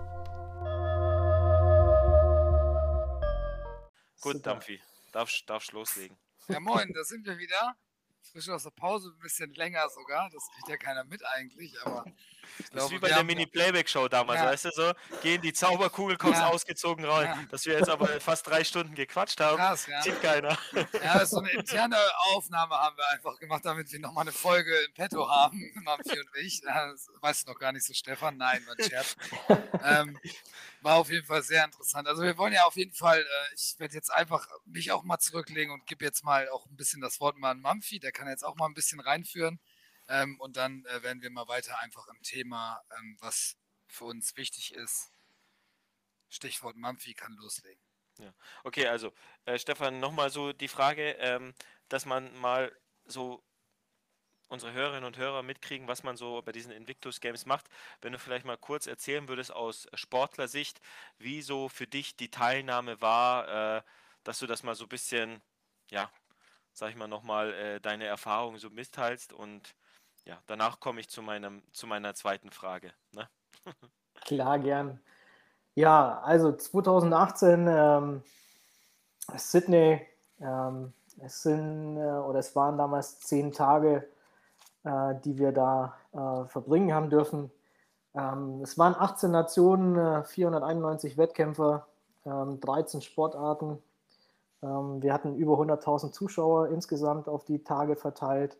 Speaker 2: Gut,
Speaker 4: Super.
Speaker 2: Dampfi. Darfst loslegen.
Speaker 3: Ja moin, da sind wir wieder. Frisch aus der Pause, ein bisschen länger sogar. Das kriegt ja keiner mit eigentlich, aber ich
Speaker 2: Das ist wie
Speaker 3: glaube,
Speaker 2: bei
Speaker 3: wir
Speaker 2: der
Speaker 3: haben
Speaker 2: Mini-Playback-Show damals,
Speaker 3: Ja.
Speaker 2: weißt du, so, gehen die Zauberkugel, kommst
Speaker 3: Ja.
Speaker 2: ausgezogen rein.
Speaker 3: Ja.
Speaker 2: Dass wir jetzt aber fast 3 Stunden gequatscht haben,
Speaker 3: krass, ja.
Speaker 2: sieht keiner.
Speaker 3: Ja, so eine interne Aufnahme haben wir einfach gemacht, damit wir nochmal eine Folge im Petto haben, Mamfi und ich. Das weißt du noch gar nicht so, Stefan? Nein, war ein Scherz. War auf jeden Fall sehr interessant. Also wir wollen ja auf jeden Fall, ich werde jetzt einfach mich auch mal zurücklegen und gebe jetzt mal auch ein bisschen das Wort mal an Mamfi, der kann jetzt auch mal ein bisschen reinführen. Und dann werden wir mal weiter einfach im Thema, was für uns wichtig ist. Stichwort Mamfi kann loslegen.
Speaker 2: Ja. Okay, also Stefan, nochmal so die Frage, dass man mal so unsere Hörerinnen und Hörer mitkriegen, was man so bei diesen Invictus Games macht. Wenn du vielleicht mal kurz erzählen würdest aus Sportlersicht, wie so für dich die Teilnahme war, dass du das mal so ein bisschen, ja, sag ich mal nochmal, deine Erfahrungen so mitteilst, und ja, danach komme ich zu meiner zweiten Frage. Ne?
Speaker 4: Klar, gern. Ja, also 2018 Sydney, es waren damals 10 Tage, die wir da verbringen haben dürfen. Es waren 18 Nationen, 491 Wettkämpfer, 13 Sportarten. Wir hatten über 100.000 Zuschauer insgesamt auf die Tage verteilt.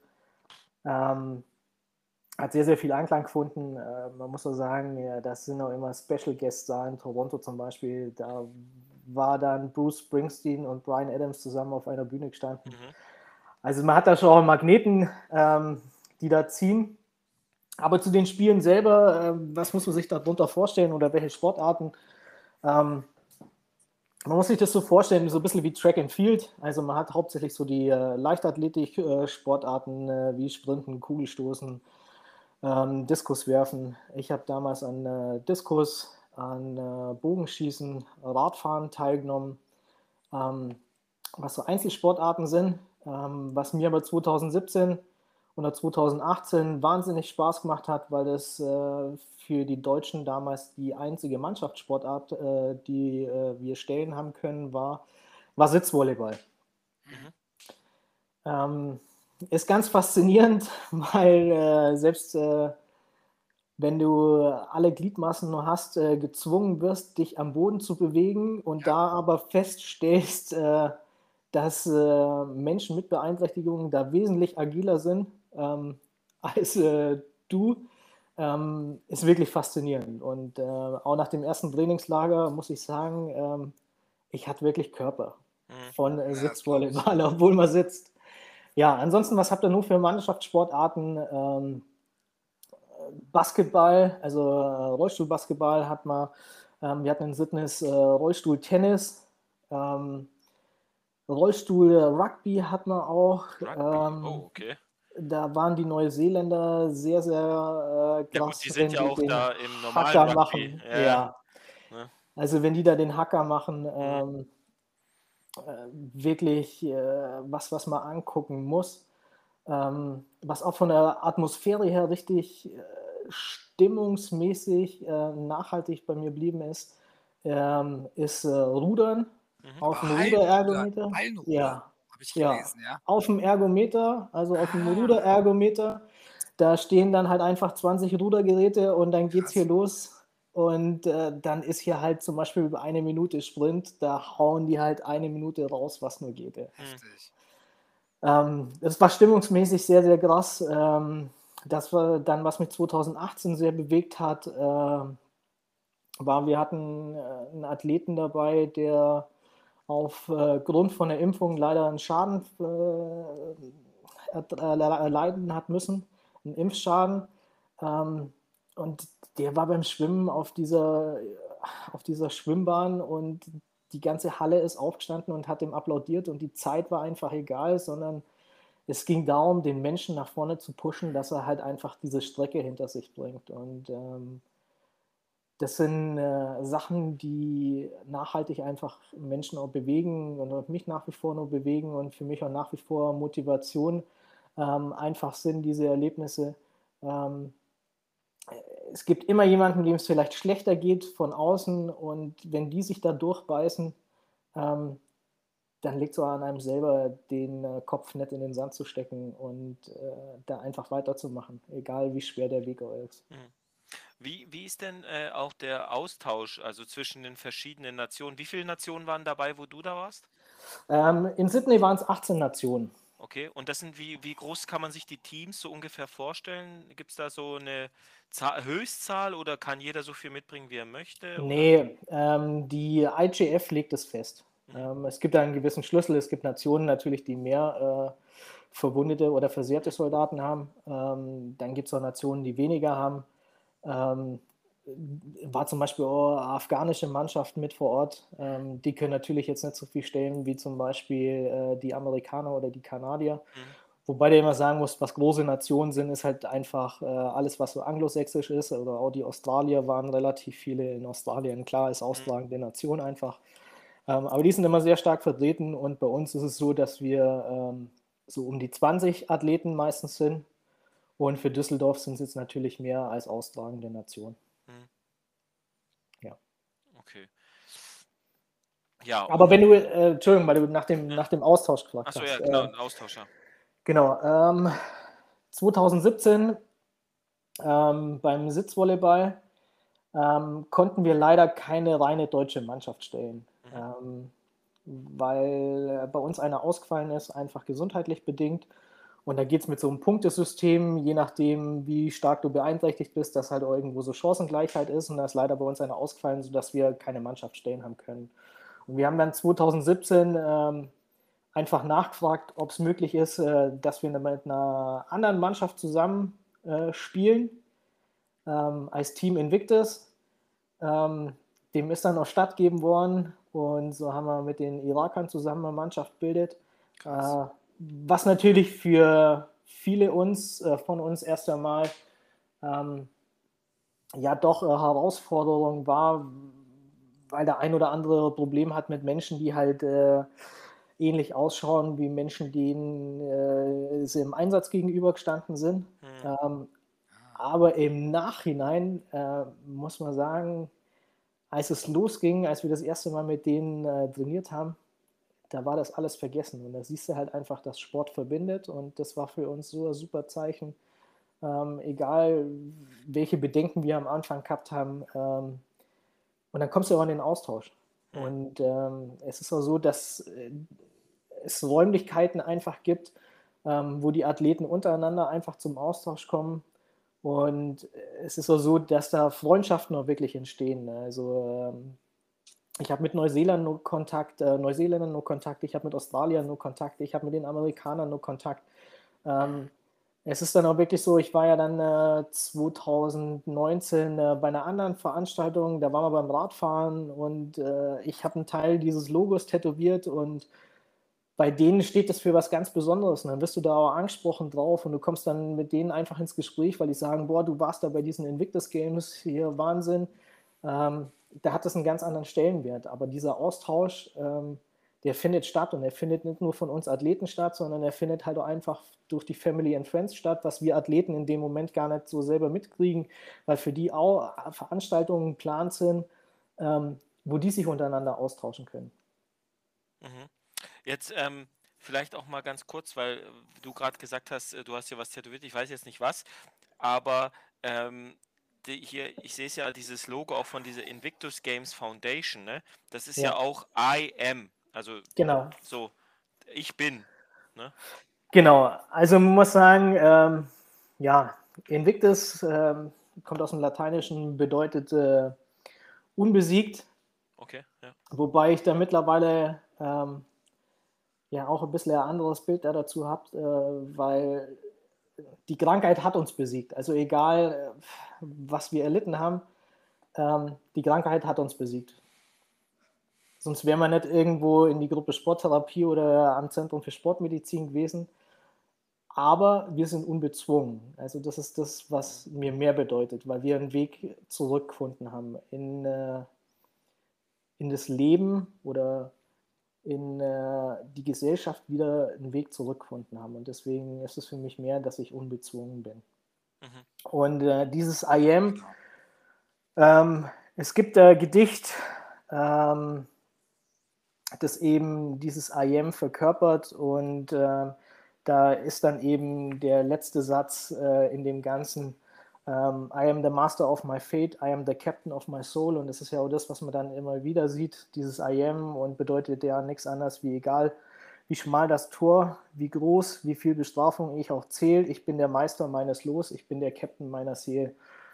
Speaker 4: Hat sehr, sehr viel Anklang gefunden. Man muss auch sagen, ja, das sind auch immer Special Guests da in Toronto zum Beispiel. Da war dann Bruce Springsteen und Bryan Adams zusammen auf einer Bühne gestanden. Also man hat da schon auch Magneten, die da ziehen. Aber zu den Spielen selber, was muss man sich darunter vorstellen oder welche Sportarten? Man muss sich das so vorstellen, so ein bisschen wie Track and Field. Also man hat hauptsächlich so die Leichtathletik-Sportarten wie Sprinten, Kugelstoßen, Diskus werfen. Ich habe damals an Diskus, an Bogenschießen, Radfahren teilgenommen. Was so Einzelsportarten sind, was mir aber 2017 oder 2018 wahnsinnig Spaß gemacht hat, weil das für die Deutschen damals die einzige Mannschaftssportart, die wir stellen haben können, war Sitzvolleyball. Ist ganz faszinierend, weil selbst wenn du alle Gliedmaßen nur hast, gezwungen wirst, dich am Boden zu bewegen und da aber feststellst, dass Menschen mit Beeinträchtigungen da wesentlich agiler sind als du, ist wirklich faszinierend. Und auch nach dem ersten Trainingslager muss ich sagen, ich hatte wirklich Körper von Sitzvolleyball, obwohl man sitzt. Ja, ansonsten, was habt ihr nur für Mannschaftssportarten? Basketball, also Rollstuhlbasketball hat man, wir hatten in Sydney Rollstuhltennis, Rollstuhl-Rugby hat man auch.
Speaker 2: Okay.
Speaker 4: Da waren die Neuseeländer sehr, sehr
Speaker 2: Ja gut,
Speaker 4: krass,
Speaker 2: die
Speaker 4: wenn
Speaker 2: sind ja
Speaker 4: die
Speaker 2: auch
Speaker 4: den
Speaker 2: da im normalen
Speaker 4: Hacker
Speaker 2: Rugby.
Speaker 4: machen.
Speaker 2: Ja.
Speaker 4: Ja.
Speaker 2: Ne?
Speaker 4: Also wenn die da den Hacker machen, wirklich was man angucken muss. Was auch von der Atmosphäre her richtig stimmungsmäßig nachhaltig bei mir geblieben ist Rudern auf dem Ruderergometer. Ja,
Speaker 3: habe ich gelesen, ja.
Speaker 4: Auf dem Ergometer, also auf dem Ruderergometer, da stehen dann halt einfach 20 Rudergeräte und dann geht's hier los. Und dann ist hier halt zum Beispiel über 1 Minute Sprint, da hauen die halt 1 Minute raus, was nur geht.
Speaker 3: Heftig.
Speaker 4: Das war stimmungsmäßig sehr, sehr krass. Das war dann, was mich 2018 sehr bewegt hat, wir hatten einen Athleten dabei, der aufgrund von der Impfung leider einen Schaden erleiden hat müssen, einen Impfschaden. Und der war beim Schwimmen auf dieser Schwimmbahn und die ganze Halle ist aufgestanden und hat ihm applaudiert und die Zeit war einfach egal, sondern es ging darum, den Menschen nach vorne zu pushen, dass er halt einfach diese Strecke hinter sich bringt. Und das sind Sachen, die nachhaltig einfach Menschen auch bewegen und mich nach wie vor nur bewegen und für mich auch nach wie vor Motivation einfach sind, diese Erlebnisse. Es gibt immer jemanden, dem es vielleicht schlechter geht von außen und wenn die sich da durchbeißen, dann liegt es auch an einem selber, den Kopf nicht in den Sand zu stecken und da einfach weiterzumachen, egal wie schwer der Weg auch ist.
Speaker 2: Wie ist denn auch der Austausch, also zwischen den verschiedenen Nationen? Wie viele Nationen waren dabei, wo du da warst?
Speaker 4: In Sydney waren es 18 Nationen.
Speaker 2: Okay, und das sind wie groß kann man sich die Teams so ungefähr vorstellen? Gibt es da so eine Höchstzahl oder kann jeder so viel mitbringen, wie er möchte?
Speaker 4: Nee, die IGF legt es fest. Es gibt einen gewissen Schlüssel. Es gibt Nationen natürlich, die mehr verwundete oder versehrte Soldaten haben. Dann gibt es auch Nationen, die weniger haben. War zum Beispiel auch afghanische Mannschaften mit vor Ort. Die können natürlich jetzt nicht so viel stellen wie zum Beispiel die Amerikaner oder die Kanadier. Wobei du immer sagen musst, was große Nationen sind, ist halt einfach alles, was so anglosächsisch ist. Oder auch die Australier waren relativ viele in Australien. Klar, ist austragende Nation einfach. Aber die sind immer sehr stark vertreten und bei uns ist es so, dass wir so um die 20 Athleten meistens sind. Und für Düsseldorf sind es jetzt natürlich mehr als austragende Nation. Ja.
Speaker 2: Okay. Ja.
Speaker 4: Aber wenn du, Entschuldigung, weil du nach dem Austausch gefragt hast.
Speaker 2: Achso, ja, genau, ein Austauscher.
Speaker 4: Genau. 2017 beim Sitzvolleyball konnten wir leider keine reine deutsche Mannschaft stellen, weil bei uns einer ausgefallen ist, einfach gesundheitlich bedingt. Und da geht es mit so einem Punktesystem, je nachdem, wie stark du beeinträchtigt bist, dass halt irgendwo so Chancengleichheit ist. Und da ist leider bei uns einer ausgefallen, sodass wir keine Mannschaft stellen haben können. Und wir haben dann 2017 einfach nachgefragt, ob es möglich ist, dass wir mit einer anderen Mannschaft zusammen spielen, als Team Invictus. Dem ist dann auch stattgegeben worden und so haben wir mit den Irakern zusammen eine Mannschaft gebildet. Was natürlich für viele von uns erst einmal ja doch Herausforderung war, weil der ein oder andere Problem hat mit Menschen, die halt ähnlich ausschauen wie Menschen, denen sie im Einsatz gegenübergestanden sind. Aber im Nachhinein muss man sagen, als es losging, als wir das erste Mal mit denen trainiert haben, da war das alles vergessen. Und da siehst du halt einfach, dass Sport verbindet. Und das war für uns so ein super Zeichen. Egal, welche Bedenken wir am Anfang gehabt haben. Und dann kommst du auch in den Austausch. Und es ist auch so, dass es Räumlichkeiten einfach gibt, wo die Athleten untereinander einfach zum Austausch kommen. Und es ist auch so, dass da Freundschaften auch wirklich entstehen. Also ich habe mit Neuseeland nur Kontakt, Neuseeländern nur Kontakt, ich habe mit Australiern nur Kontakt, ich habe mit den Amerikanern nur Kontakt. Es ist dann auch wirklich so, ich war ja dann 2019 bei einer anderen Veranstaltung, da waren wir beim Radfahren und ich habe einen Teil dieses Logos tätowiert und bei denen steht das für was ganz Besonderes. Und dann wirst du da auch angesprochen drauf und du kommst dann mit denen einfach ins Gespräch, weil die sagen, boah, du warst da bei diesen Invictus Games, hier Wahnsinn. Da hat das einen ganz anderen Stellenwert. Aber dieser Austausch, der findet statt und er findet nicht nur von uns Athleten statt, sondern er findet halt auch einfach durch die Family and Friends statt, was wir Athleten in dem Moment gar nicht so selber mitkriegen, weil für die auch Veranstaltungen geplant sind, wo die sich untereinander austauschen können.
Speaker 2: Mhm. Jetzt vielleicht auch mal ganz kurz, weil du gerade gesagt hast, du hast ja was tätowiert, ich weiß jetzt nicht was, aber hier, ich sehe es ja, dieses Logo auch von dieser Invictus Games Foundation, ne? Das ist ja
Speaker 4: Ja,
Speaker 2: auch I am, also
Speaker 4: genau.
Speaker 2: so, ich bin, ne?
Speaker 4: Genau, also man muss sagen, ja, Invictus kommt aus dem Lateinischen, bedeutet unbesiegt,
Speaker 2: Okay, ja.
Speaker 4: wobei ich da mittlerweile ja auch ein bisschen ein anderes Bild da dazu habe, weil die Krankheit hat uns besiegt. Also egal, was wir erlitten haben, die Krankheit hat uns besiegt. Sonst wären wir nicht irgendwo in die Gruppe Sporttherapie oder am Zentrum für Sportmedizin gewesen. Aber wir sind unbezwungen. Also das ist das, was mir mehr bedeutet, weil wir einen Weg zurückgefunden haben in das Leben oder in die Gesellschaft wieder einen Weg zurückgefunden haben. Und deswegen ist es für mich mehr, dass ich unbezwungen bin.
Speaker 2: Mhm.
Speaker 4: Und dieses I am, es gibt Gedicht, das eben dieses I am verkörpert und da ist dann eben der letzte Satz in dem Ganzen, I am the master of my fate, I am the captain of my soul, und das ist ja auch das, was man dann immer wieder sieht, dieses I am, und bedeutet ja nichts anderes wie egal, wie schmal das Tor, wie groß, wie viel Bestrafung ich auch zähle, ich bin der Meister meines Los, ich bin der Captain meiner Seele.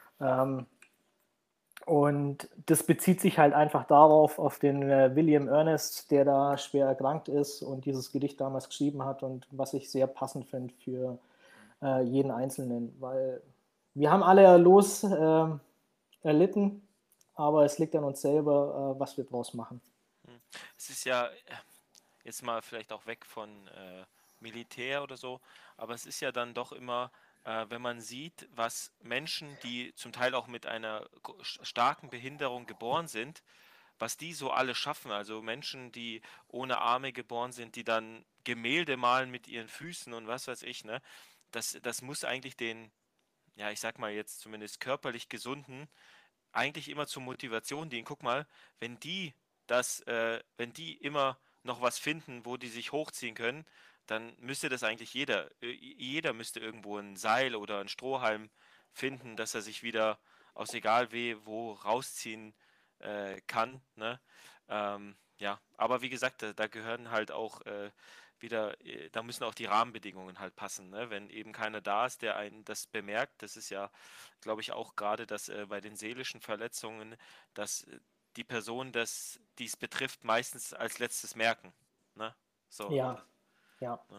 Speaker 4: Und das bezieht sich halt einfach darauf, auf den William Ernest, der da schwer erkrankt ist und dieses Gedicht damals geschrieben hat, und was ich sehr passend finde für jeden Einzelnen, weil wir haben alle Los erlitten, aber es liegt an uns selber, was wir draus machen.
Speaker 2: Es ist ja jetzt mal vielleicht auch weg von Militär oder so, aber es ist ja dann doch immer, wenn man sieht, was Menschen, die zum Teil auch mit einer starken Behinderung geboren sind, was die so alle schaffen, also Menschen, die ohne Arme geboren sind, die dann Gemälde malen mit ihren Füßen und was weiß ich, ne? Das muss eigentlich den, ja, ich sag mal jetzt zumindest körperlich Gesunden, eigentlich immer zur Motivation dienen. Guck mal, wenn die wenn die immer noch was finden, wo die sich hochziehen können, dann müsste das eigentlich jeder müsste irgendwo ein Seil oder ein Strohhalm finden, dass er sich wieder aus egal wo rausziehen kann, ne? Ja, aber wie gesagt, da gehören halt auch wieder, da müssen auch die Rahmenbedingungen halt passen, ne? Wenn eben keiner da ist, der einen das bemerkt, das ist ja, glaube ich, auch gerade das bei den seelischen Verletzungen, dass die Personen, die es betrifft, meistens als letztes merken, ne? So,
Speaker 4: Ja, ja.
Speaker 2: ne?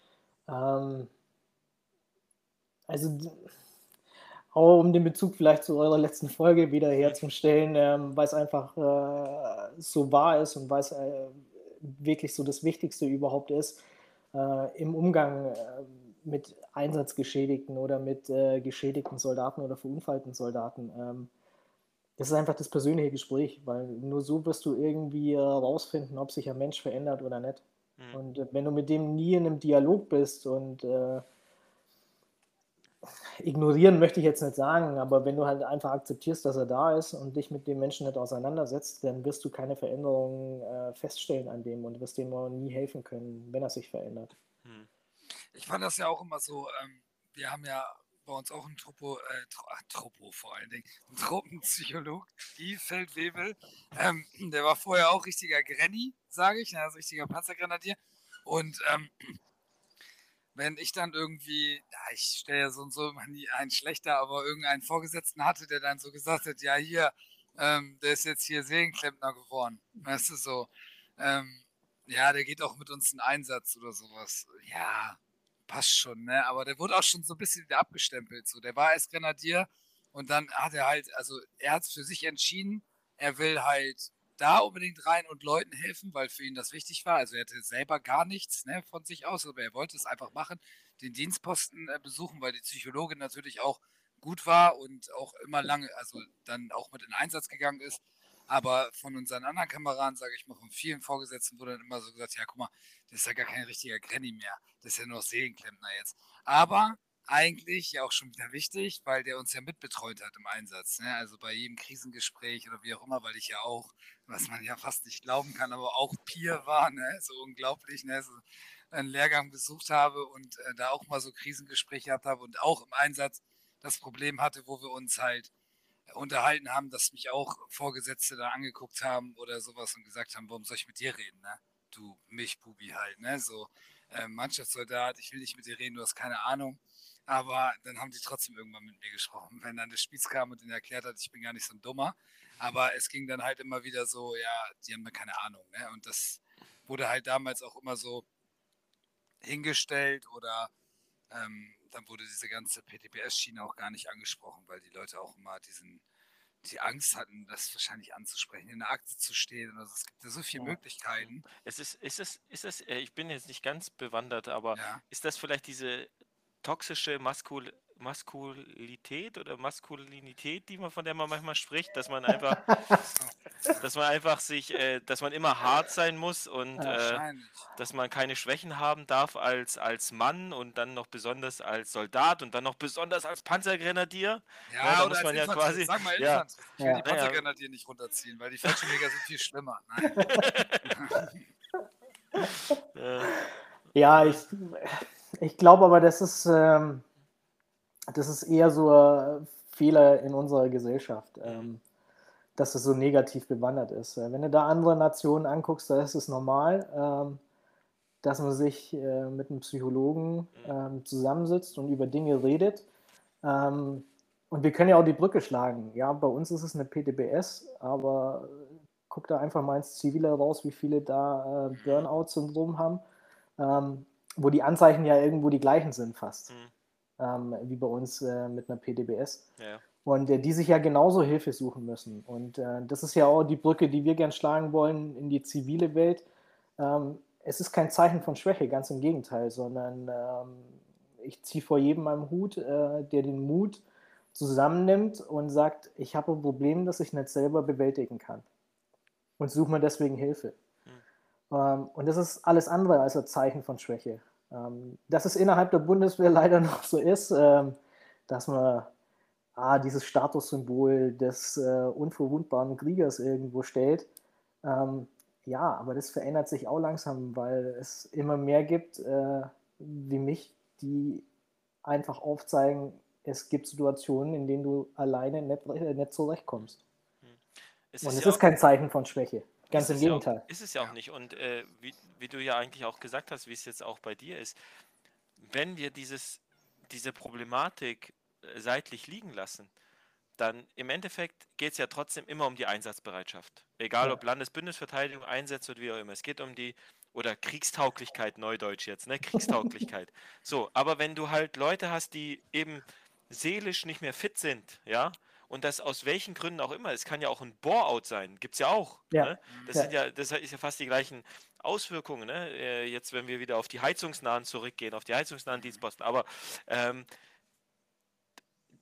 Speaker 4: Also auch um den Bezug vielleicht zu eurer letzten Folge wieder herzustellen, weil es einfach so wahr ist und weil es wirklich so das Wichtigste überhaupt ist, im Umgang mit Einsatzgeschädigten oder mit geschädigten Soldaten oder verunfallten Soldaten. Das ist einfach das persönliche Gespräch, weil nur so wirst du irgendwie rausfinden, ob sich ein Mensch verändert oder nicht.
Speaker 2: Mhm.
Speaker 4: Und wenn du mit dem nie in einem Dialog bist und ignorieren möchte ich jetzt nicht sagen, aber wenn du halt einfach akzeptierst, dass er da ist und dich mit dem Menschen nicht auseinandersetzt, dann wirst du keine Veränderungen feststellen an dem und wirst dem auch nie helfen können, wenn er sich verändert.
Speaker 3: Ich fand das ja auch immer so, wir haben ja bei uns auch einen Tropo vor allen Dingen, einen Truppenpsychologe, Guy Feldwebel, der war vorher auch richtiger Granny, sage ich, also richtiger Panzergrenadier und wenn ich dann irgendwie, ja, ich stelle ja so und so immer nie einen schlechter, aber irgendeinen Vorgesetzten hatte, der dann so gesagt hat, ja hier, der ist jetzt hier Seelenklempner geworden, weißt du, so, ja, der geht auch mit uns in Einsatz oder sowas, ja, passt schon, ne, aber der wurde auch schon so ein bisschen wieder abgestempelt, so, der war erst Grenadier und dann hat er halt, also er hat es für sich entschieden, er will halt da unbedingt rein und Leuten helfen, weil für ihn das wichtig war. Also er hatte selber gar nichts, ne, von sich aus, aber er wollte es einfach machen, den Dienstposten besuchen, weil die Psychologin natürlich auch gut war und auch immer lange, also dann auch mit in Einsatz gegangen ist. Aber von unseren anderen Kameraden, sage ich mal, von vielen Vorgesetzten wurde dann immer so gesagt, ja, guck mal, das ist ja gar kein richtiger Granny mehr. Das ist ja nur noch Seelenklempner jetzt. Aber eigentlich ja auch schon wieder wichtig, weil der uns ja mitbetreut hat im Einsatz. Ne? Also bei jedem Krisengespräch oder wie auch immer, weil ich ja auch, was man ja fast nicht glauben kann, aber auch Peer war, ne? So unglaublich, ne? So einen Lehrgang besucht habe und da auch mal so Krisengespräche gehabt habe und auch im Einsatz das Problem hatte, wo wir uns halt unterhalten haben, dass mich auch Vorgesetzte da angeguckt haben oder sowas und gesagt haben, warum soll ich mit dir reden, ne? Du Milchbubi halt, ne? So Mannschaftssoldat, ich will nicht mit dir reden, du hast keine Ahnung. Aber dann haben die trotzdem irgendwann mit mir gesprochen. Wenn dann der Spitz kam und ihnen erklärt hat, ich bin gar nicht so ein Dummer. Aber es ging dann halt immer wieder so, ja, die haben da keine Ahnung. Ne? Und das wurde halt damals auch immer so hingestellt oder dann wurde diese ganze PTBS-Schiene auch gar nicht angesprochen, weil die Leute auch immer die Angst hatten, das wahrscheinlich anzusprechen, in der Akte zu stehen. Also es gibt ja so viele Möglichkeiten.
Speaker 2: Ich bin jetzt nicht ganz bewandert, aber
Speaker 3: Ja.
Speaker 2: ist das vielleicht diese toxische Maskulität oder Maskulinität, von der man manchmal spricht, dass man einfach, dass man immer hart sein muss und
Speaker 3: Wahrscheinlich.
Speaker 2: dass man keine Schwächen haben darf als Mann und dann noch besonders als Soldat und dann noch besonders als Panzergrenadier.
Speaker 3: Ja,
Speaker 2: da
Speaker 3: oder
Speaker 2: muss
Speaker 3: als
Speaker 2: man ja
Speaker 3: Infanterist.
Speaker 2: quasi.
Speaker 3: Sag mal
Speaker 2: Ja,
Speaker 3: Infanterist. Ich will die
Speaker 4: Ja.
Speaker 3: Panzergrenadier nicht runterziehen, weil die Fallschirmjäger sind viel schlimmer. Nein.
Speaker 4: Ja, ich glaube aber, das ist eher so ein Fehler in unserer Gesellschaft, dass es so negativ bewandert ist. Wenn du da andere Nationen anguckst, da ist es normal, dass man sich mit einem Psychologen zusammensitzt und über Dinge redet. Und wir können ja auch die Brücke schlagen. Ja, bei uns ist es eine PTBS, aber guck da einfach mal ins Zivile raus, wie viele da Burnout-Syndrom haben, wo die Anzeichen ja irgendwo die gleichen sind fast, wie bei uns mit einer PTBS.
Speaker 2: Ja.
Speaker 4: Und die sich ja genauso Hilfe suchen müssen. Und das ist ja auch die Brücke, die wir gern schlagen wollen in die zivile Welt. Es ist kein Zeichen von Schwäche, ganz im Gegenteil, sondern ich ziehe vor jedem meinen Hut, der den Mut zusammennimmt und sagt, ich habe ein Problem, das ich nicht selber bewältigen kann und suche mir deswegen Hilfe. Und das ist alles andere als ein Zeichen von Schwäche. Dass es innerhalb der Bundeswehr leider noch so ist, dass man dieses Statussymbol des unverwundbaren Kriegers irgendwo stellt. Ja, aber das verändert sich auch langsam, weil es immer mehr gibt, wie mich, die einfach aufzeigen, es gibt Situationen, in denen du alleine nicht zurechtkommst. Und es ist kein Zeichen von Schwäche. Ganz im Gegenteil.
Speaker 2: Ist es ja auch nicht. Und wie du ja eigentlich auch gesagt hast, wie es jetzt auch bei dir ist, wenn wir diese Problematik seitlich liegen lassen, dann im Endeffekt geht es ja trotzdem immer um die Einsatzbereitschaft. Egal ob Landesbündnisverteidigung, Einsätze oder wie auch immer. Es geht um oder Kriegstauglichkeit, Neudeutsch jetzt, ne? Kriegstauglichkeit. So, aber wenn du halt Leute hast, die eben seelisch nicht mehr fit sind, ja, und das aus welchen Gründen auch immer, es kann ja auch ein Bore-out sein, gibt es ja auch.
Speaker 4: Ja.
Speaker 2: Ne? Das ist ja fast die gleichen Auswirkungen, ne? Jetzt, wenn wir wieder auf die heizungsnahen zurückgehen, auf die heizungsnahen Dienstposten, aber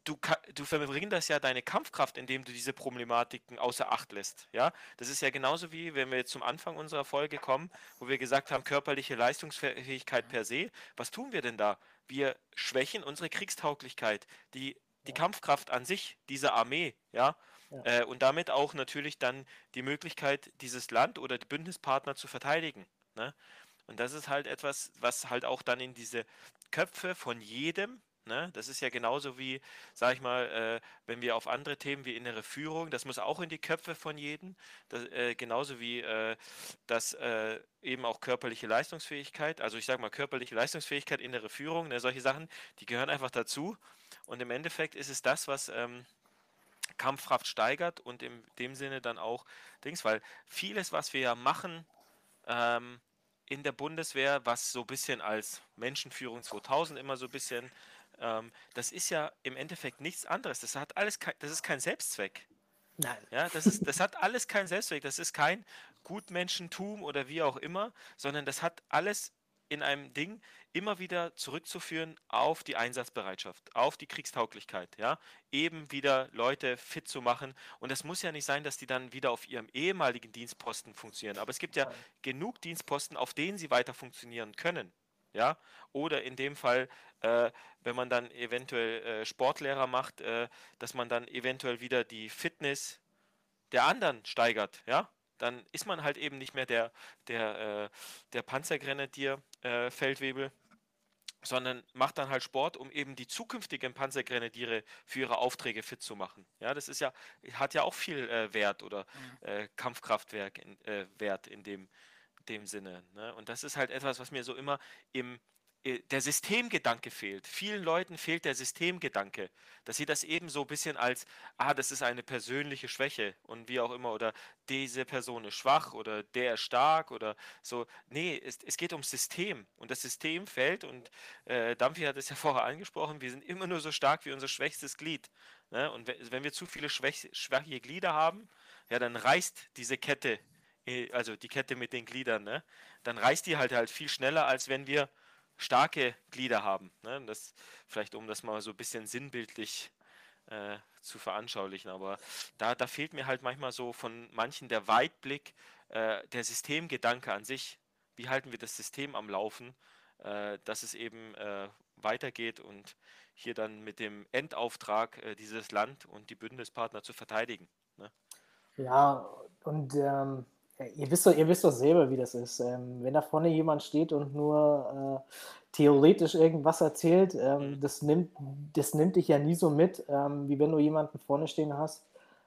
Speaker 2: du verringerst ja deine Kampfkraft, indem du diese Problematiken außer Acht lässt. Ja, das ist ja genauso wie, wenn wir jetzt zum Anfang unserer Folge kommen, wo wir gesagt haben, körperliche Leistungsfähigkeit per se. Was tun wir denn da? Wir schwächen unsere Kriegstauglichkeit, die Kampfkraft an sich dieser Armee, ja,
Speaker 4: Ja.
Speaker 2: und damit auch natürlich dann die Möglichkeit, dieses Land oder die Bündnispartner zu verteidigen. Ne? Und das ist halt etwas, was halt auch dann in diese Köpfe von jedem, ne, das ist ja genauso wie, sag ich mal, wenn wir auf andere Themen wie innere Führung, das muss auch in die Köpfe von jedem, das, genauso wie das eben auch körperliche Leistungsfähigkeit, also ich sag mal körperliche Leistungsfähigkeit, innere Führung, ne, solche Sachen, die gehören einfach dazu. Und im Endeffekt ist es das, was Kampfkraft steigert und in dem Sinne dann auch Dings, weil vieles, was wir ja machen, ähm, in der Bundeswehr, was so ein bisschen als Menschenführung 2000 immer so ein bisschen, das ist ja im Endeffekt nichts anderes. Das hat alles, das ist kein Selbstzweck.
Speaker 4: Nein.
Speaker 2: Ja, das hat alles keinen Selbstzweck. Das ist kein Gutmenschentum oder wie auch immer, sondern das hat alles in einem Ding immer wieder zurückzuführen auf die Einsatzbereitschaft, auf die Kriegstauglichkeit, ja, eben wieder Leute fit zu machen. Und das muss ja nicht sein, dass die dann wieder auf ihrem ehemaligen Dienstposten funktionieren. Aber es gibt ja genug Dienstposten, auf denen sie weiter funktionieren können. Ja, oder in dem Fall, wenn man dann eventuell Sportlehrer macht, dass man dann eventuell wieder die Fitness der anderen steigert, ja, dann ist man halt eben nicht mehr der Panzergrenadier Feldwebel, sondern macht dann halt Sport, um eben die zukünftigen Panzergrenadiere für ihre Aufträge fit zu machen. Ja, das ist ja, hat ja auch viel Wert oder Kampfkraftwerk Wert in dem Sinne. Ne? Und das ist halt etwas, was mir so immer der Systemgedanke fehlt. Vielen Leuten fehlt der Systemgedanke, dass sie das eben so ein bisschen als, das ist eine persönliche Schwäche und wie auch immer, oder diese Person ist schwach oder der ist stark oder so. Nee, es geht ums System und das System fällt und Dampfi hat es ja vorher angesprochen, wir sind immer nur so stark wie unser schwächstes Glied. Ne? Und wenn wir zu viele schwache Glieder haben, ja, dann reißt diese Kette, also die Kette mit den Gliedern, ne? Dann reißt die halt viel schneller, als wenn wir starke Glieder haben. Ne? Das vielleicht, um das mal so ein bisschen sinnbildlich zu veranschaulichen, aber da fehlt mir halt manchmal so von manchen der Weitblick, der Systemgedanke an sich. Wie halten wir das System am Laufen, dass es eben weitergeht und hier dann mit dem Endauftrag dieses Land und die Bündnispartner zu verteidigen. Ne?
Speaker 4: Ja, und ihr wisst doch selber, wie das ist. Wenn da vorne jemand steht und nur theoretisch irgendwas erzählt, das nimmt dich ja nie so mit, wie wenn du jemanden vorne stehen hast,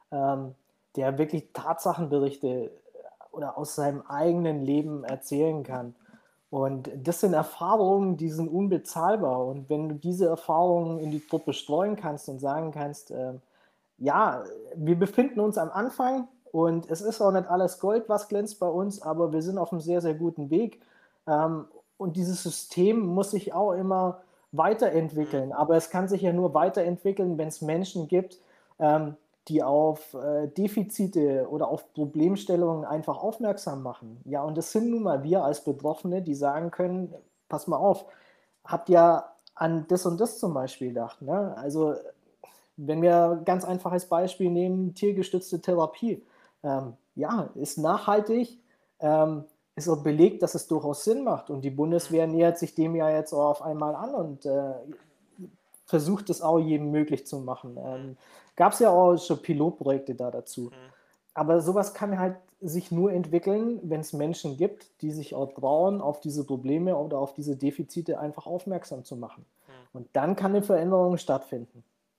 Speaker 4: der wirklich Tatsachenberichte oder aus seinem eigenen Leben erzählen kann. Und das sind Erfahrungen, die sind unbezahlbar. Und wenn du diese Erfahrungen in die Truppe streuen kannst und sagen kannst, ja, wir befinden uns am Anfang und es ist auch nicht alles Gold, was glänzt bei uns, aber wir sind auf einem sehr, sehr guten Weg. Und dieses System muss sich auch immer weiterentwickeln. Aber es kann sich ja nur weiterentwickeln, wenn es Menschen gibt, die auf Defizite oder auf Problemstellungen einfach aufmerksam machen. Ja, und das sind nun mal wir als Betroffene, die sagen können, pass mal auf, habt ihr an das und das zum Beispiel gedacht? Ne? Also wenn wir ein ganz einfaches Beispiel nehmen, tiergestützte Therapie. Ja, ist nachhaltig, ist auch belegt, dass es durchaus Sinn macht. Und die Bundeswehr nähert sich dem ja jetzt auch auf einmal an und versucht es auch jedem möglich zu machen. Gab es ja auch schon Pilotprojekte dazu. Aber sowas kann halt sich nur entwickeln, wenn es Menschen gibt, die sich auch trauen, auf diese Probleme oder auf diese Defizite einfach aufmerksam zu machen. Und dann kann eine Veränderung stattfinden.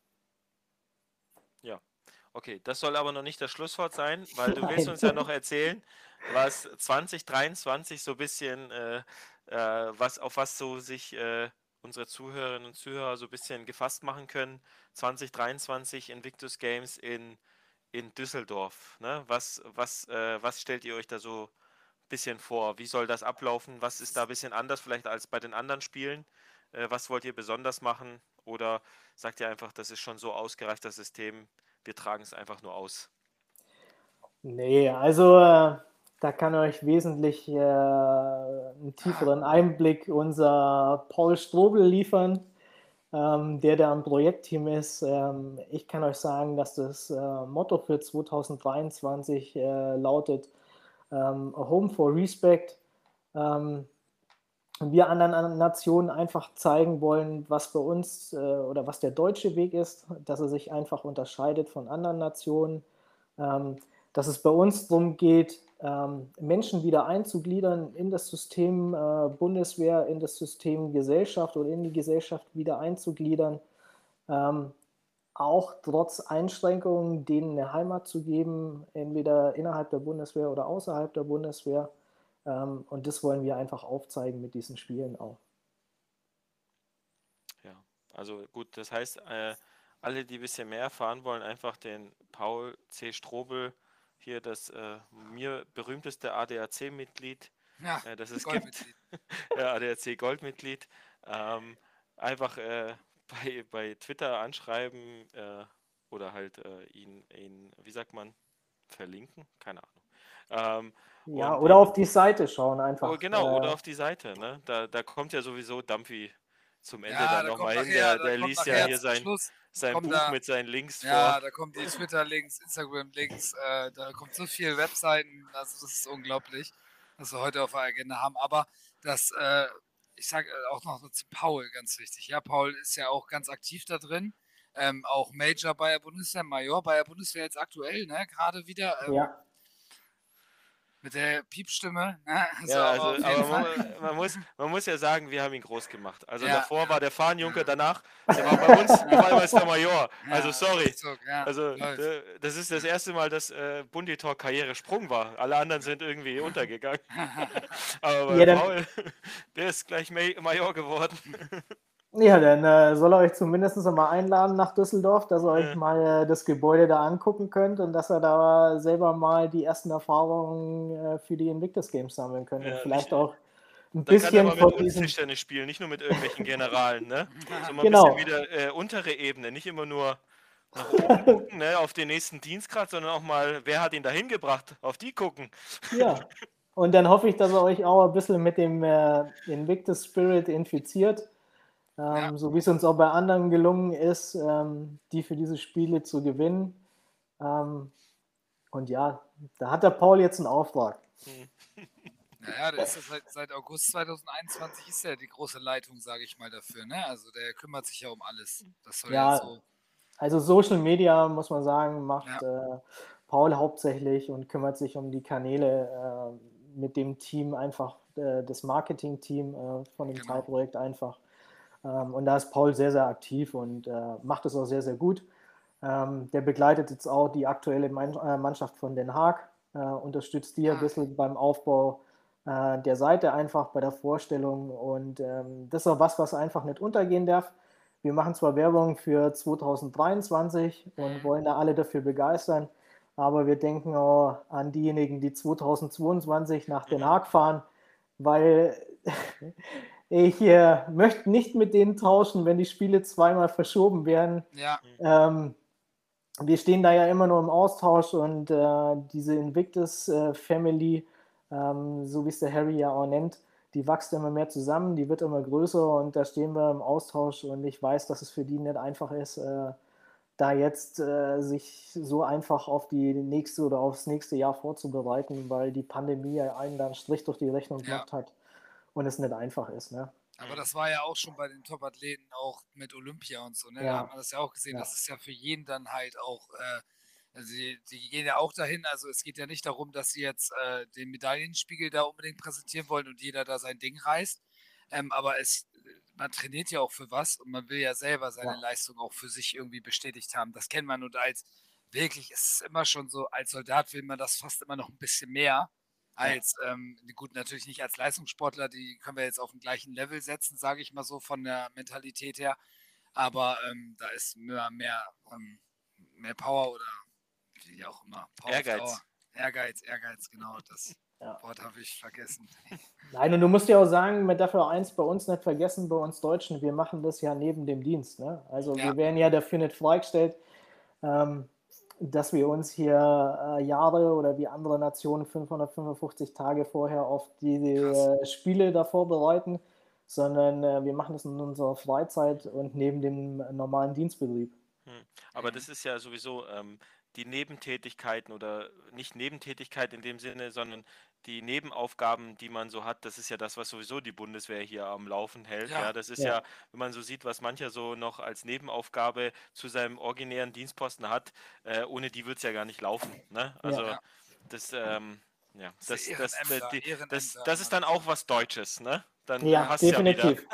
Speaker 2: Ja, okay, das soll aber noch nicht das Schlusswort sein, weil du willst uns ja noch erzählen, was 2023 so ein bisschen, auf was so sich unsere Zuhörerinnen und Zuhörer so ein bisschen gefasst machen können. 2023 Invictus Games in Düsseldorf. Ne? Was stellt ihr euch da so ein bisschen vor? Wie soll das ablaufen? Was ist da ein bisschen anders vielleicht als bei den anderen Spielen? Was wollt ihr besonders machen? Oder sagt ihr einfach, das ist schon so ausgereift, das System, wir tragen es einfach nur aus?
Speaker 4: Nee, also da kann euch wesentlich einen tieferen Einblick unser Paul Strobel liefern. der am Projektteam ist. Ich kann euch sagen, dass das Motto für 2023 lautet A Home for Respect. Wir anderen Nationen einfach zeigen wollen, was bei uns oder was der deutsche Weg ist, dass er sich einfach unterscheidet von anderen Nationen, dass es bei uns darum geht, Menschen wieder einzugliedern in das System Bundeswehr, in das System Gesellschaft oder in die Gesellschaft wieder einzugliedern, auch trotz Einschränkungen denen eine Heimat zu geben, entweder innerhalb der Bundeswehr oder außerhalb der Bundeswehr. Und das wollen wir einfach aufzeigen mit diesen Spielen auch.
Speaker 2: Ja, also gut, das heißt, alle, die ein bisschen mehr erfahren wollen, einfach den Paul C. Strobel, hier das mir berühmteste ADAC-Mitglied,
Speaker 3: Ja,
Speaker 2: das es gibt,
Speaker 3: Goldmitglied.
Speaker 2: ja, ADAC-Goldmitglied, einfach bei Twitter anschreiben oder halt ihn, wie sagt man, verlinken? Keine Ahnung.
Speaker 4: Ja,
Speaker 2: Und
Speaker 4: oder auf die Seite schauen einfach.
Speaker 2: genau, oder auf die Seite, ne? Da kommt ja sowieso Dampfi zum Ende
Speaker 3: Ja,
Speaker 2: dann
Speaker 3: da kommt
Speaker 2: nochmal hin.
Speaker 3: nachher,
Speaker 2: Der liest ja hier
Speaker 3: zum Schluss,
Speaker 2: sein
Speaker 3: kommen
Speaker 2: Buch
Speaker 3: da,
Speaker 2: mit seinen Links
Speaker 3: ja,
Speaker 2: vor.
Speaker 3: da kommen die Twitter-Links, Instagram-Links, da kommt so viel Webseiten, also das ist unglaublich, was wir heute auf der Agenda haben. Aber das, ich sage auch noch zu Paul, ganz wichtig. Ja, Paul ist ja auch ganz aktiv da drin. Auch Major bei der Bundeswehr, Major bei der Bundeswehr jetzt aktuell, ne? Gerade wieder.
Speaker 4: Ja,
Speaker 3: Mit der Piepstimme, ne? Also,
Speaker 2: Ja,
Speaker 3: aber
Speaker 2: also,
Speaker 3: auf jeden
Speaker 2: aber
Speaker 3: Fall.
Speaker 2: man muss ja sagen, wir haben ihn groß gemacht. Also
Speaker 3: Ja,
Speaker 2: davor war der Fahnenjunker,
Speaker 3: ja,
Speaker 2: danach, der war bei uns, auf einmal ist der Major. Also
Speaker 3: ja,
Speaker 2: sorry.
Speaker 3: ruckzuck, ja,
Speaker 2: Also
Speaker 3: läuft.
Speaker 2: das ist das erste Mal, dass Bunditor Karrieresprung war. Alle anderen sind irgendwie untergegangen. Aber bei
Speaker 4: ja, dann,
Speaker 2: Paul, der ist gleich Major geworden.
Speaker 4: ja, dann soll er euch zumindest mal einladen nach Düsseldorf, dass ihr euch
Speaker 2: Ja.
Speaker 4: mal das Gebäude da angucken könnt und dass ihr da selber mal die ersten Erfahrungen für die Invictus Games sammeln könnt und
Speaker 2: Ja,
Speaker 4: vielleicht auch ein
Speaker 2: dann kann er
Speaker 4: bisschen
Speaker 2: mal
Speaker 4: von
Speaker 2: mit uns
Speaker 4: diesem,
Speaker 2: Tischtennis spielen, nicht nur mit irgendwelchen Generalen, ne? So mal ein bisschen
Speaker 4: genau,
Speaker 2: wieder untere Ebene, nicht immer nur nach oben gucken, ne, auf den nächsten Dienstgrad, sondern auch mal, wer hat ihn dahin gebracht, auf die gucken.
Speaker 4: ja. Und dann hoffe ich, dass ihr euch auch ein bisschen mit dem Invictus Spirit infiziert,
Speaker 3: Ja,
Speaker 4: so wie es uns auch bei anderen gelungen ist, die für diese Spiele zu gewinnen. Und ja, da hat der Paul jetzt einen Auftrag.
Speaker 3: naja, der ist ja seit August 2021 ist ja die große Leitung, sage ich mal, dafür, ne? Also der kümmert sich ja um alles. Das soll ja
Speaker 4: Ja,
Speaker 3: so,
Speaker 4: also Social Media, muss man sagen, macht
Speaker 3: ja,
Speaker 4: Paul hauptsächlich und kümmert sich um die Kanäle mit dem Team einfach, das Marketing-Team von dem
Speaker 3: genau.
Speaker 4: Teilprojekt einfach. Und da ist Paul sehr, sehr aktiv und macht es auch sehr, sehr gut. Der begleitet jetzt auch die aktuelle Mannschaft von Den Haag, unterstützt die ein bisschen beim Aufbau der Seite einfach bei der Vorstellung und das ist auch was einfach nicht untergehen darf. Wir machen zwar Werbung für 2023 und wollen da alle dafür begeistern, aber wir denken auch an diejenigen, die 2022 nach Den Haag fahren, weil ich möchte nicht mit denen tauschen, wenn die Spiele zweimal verschoben werden.
Speaker 3: Ja,
Speaker 4: Wir stehen da ja immer nur im Austausch und diese Invictus Family, so wie es der Harry ja auch nennt, die wächst immer mehr zusammen, die wird immer größer und da stehen wir im Austausch und ich weiß, dass es für die nicht einfach ist, da jetzt sich so einfach auf die nächste oder aufs nächste Jahr vorzubereiten, weil die Pandemie ja einen dann einen Strich durch die Rechnung
Speaker 3: ja.
Speaker 4: gemacht hat und es nicht einfach ist. Ne?
Speaker 3: Aber das war ja auch schon bei den Top-Athleten auch mit Olympia und so, ne? Da
Speaker 4: Ja.
Speaker 3: hat man das ja auch gesehen.
Speaker 4: Ja.
Speaker 3: Das ist ja für jeden dann halt auch, also die gehen ja auch dahin. Also es geht ja nicht darum, dass sie jetzt den Medaillenspiegel da unbedingt präsentieren wollen und jeder da sein Ding reißt. Aber man trainiert ja auch für was und man will ja selber seine
Speaker 4: Ja.
Speaker 3: Leistung auch für sich irgendwie bestätigt haben. Das kennt man und als wirklich ist es immer schon so, als Soldat will man das fast immer noch ein bisschen mehr als, gut, natürlich nicht als Leistungssportler, die können wir jetzt auf dem gleichen Level setzen, sage ich mal so, von der Mentalität her. Aber da ist mehr Power oder wie auch immer. Power
Speaker 2: Ehrgeiz.
Speaker 3: Auf Dauer. Ehrgeiz, genau. Das Wort habe ich vergessen.
Speaker 4: Nein, und du musst ja auch sagen, man darf ja eins bei uns nicht vergessen, bei uns Deutschen, wir machen das ja neben dem Dienst. Ne? Also
Speaker 3: Ja.
Speaker 4: wir werden ja dafür nicht freigestellt, dass wir uns hier Jahre oder wie andere Nationen 555 Tage vorher auf die Spiele da vorbereiten. sondern wir machen das in unserer Freizeit und neben dem normalen Dienstbetrieb.
Speaker 2: Aber das ist ja sowieso die Nebentätigkeiten oder nicht Nebentätigkeit in dem Sinne, sondern die Nebenaufgaben, die man so hat, das ist ja das, was sowieso die Bundeswehr hier am Laufen hält. Ja,
Speaker 3: Ja,
Speaker 2: das ist
Speaker 4: Ja,
Speaker 2: ja, wenn man so sieht, was mancher so noch als Nebenaufgabe zu seinem originären Dienstposten hat, ohne die wird es ja gar nicht laufen. Ne?
Speaker 4: ja.
Speaker 2: Also
Speaker 3: ja.
Speaker 2: das, ja,
Speaker 3: Diese Ehrenämter,
Speaker 2: das ist
Speaker 3: immer
Speaker 2: dann
Speaker 3: wieder.
Speaker 2: auch was Deutsches, ne? Dann
Speaker 4: Ja,
Speaker 2: hast du ja wieder.
Speaker 4: definitiv.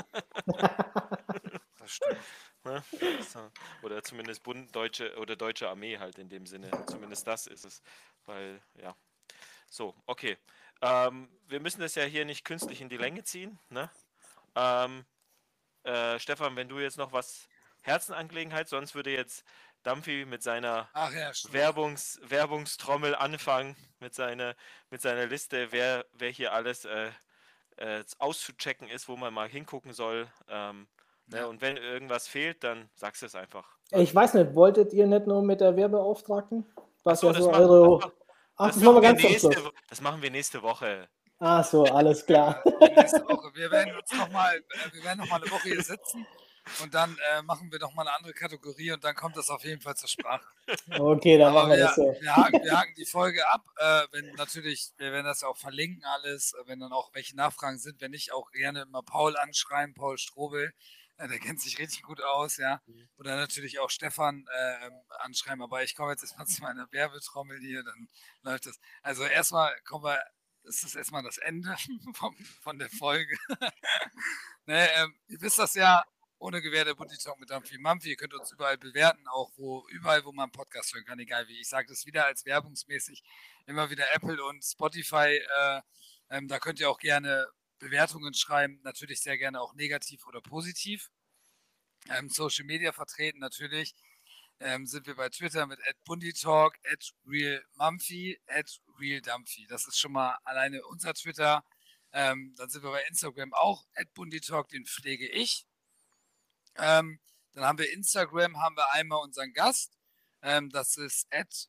Speaker 3: Das stimmt.
Speaker 2: Ne? So. Oder zumindest deutsche oder deutsche Armee halt in dem Sinne. Zumindest das ist es. Weil, ja. So, okay. Wir müssen das ja hier nicht künstlich in die Länge ziehen. Ne? Ähm, Stefan, wenn du jetzt noch was Herzenangelegenheit, sonst würde jetzt Dampfi mit seiner
Speaker 3: Ach ja, stimmt.
Speaker 2: Werbungstrommel anfangen, mit seiner Liste, wer hier alles auszuchecken ist, wo man mal hingucken soll. Ne?
Speaker 3: Ja.
Speaker 2: Und wenn irgendwas fehlt, dann sagst du es einfach.
Speaker 4: Ich weiß nicht, wolltet ihr nicht nur mit der Werbeauftragten? Was
Speaker 2: Achso,
Speaker 4: ja so eure. Ach, das machen wir ganz zum Schluss.
Speaker 2: das machen wir nächste Woche.
Speaker 4: Ach so, alles klar.
Speaker 3: Nächste Woche. Wir werden noch mal eine Woche hier sitzen und dann machen wir noch mal eine andere Kategorie und dann kommt das auf jeden Fall zur Sprache.
Speaker 4: Okay, dann
Speaker 3: Aber
Speaker 4: machen wir das so.
Speaker 3: wir haken die Folge ab. Wir werden das ja auch verlinken alles, wenn dann auch welche Nachfragen sind, wenn nicht, auch gerne immer Paul anschreiben, Paul Strobel. Der kennt sich richtig gut aus, ja. Oder natürlich auch Stefan anschreiben. Aber ich komme jetzt erstmal zu meiner Werbetrommel hier, dann läuft das. Also erstmal das ist erstmal das Ende von der Folge. Ne, ihr wisst das ja, ohne Gewehr der Bundy Talk mit Dampfi Mampfi. Ihr könnt uns überall bewerten, auch überall, wo man einen Podcast hören kann, egal wie. Ich sage das wieder als werbungsmäßig, immer wieder Apple und Spotify. Da könnt ihr auch gerne Bewertungen schreiben, natürlich sehr gerne auch negativ oder positiv. Social Media vertreten natürlich. Sind wir bei Twitter mit @bundytalk, @realmumphy, @realdumphy. Das ist schon mal alleine unser Twitter. Dann sind wir bei Instagram auch @bundytalk, den pflege ich. Dann haben wir Instagram, haben wir einmal unseren Gast. Das ist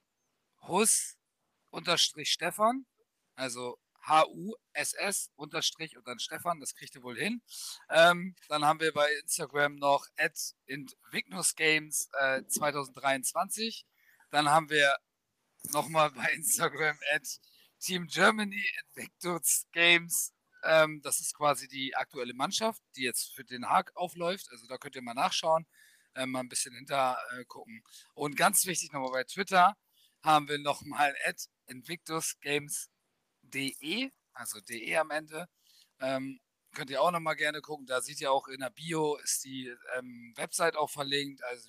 Speaker 3: @hus_Stefan, also HUSS unterstrich und dann Stefan, das kriegt ihr wohl hin. Dann haben wir bei Instagram noch @invictusgames 2023. Dann haben wir nochmal bei Instagram Team Germany Invictus Games. Das ist quasi die aktuelle Mannschaft, die jetzt für Den Haag aufläuft. Also da könnt ihr mal nachschauen, mal ein bisschen hinter gucken. Und ganz wichtig nochmal bei Twitter haben wir nochmal @invictusgames.de, also de am Ende. Könnt ihr auch nochmal gerne gucken. Da seht ihr auch in der Bio ist die Website auch verlinkt, also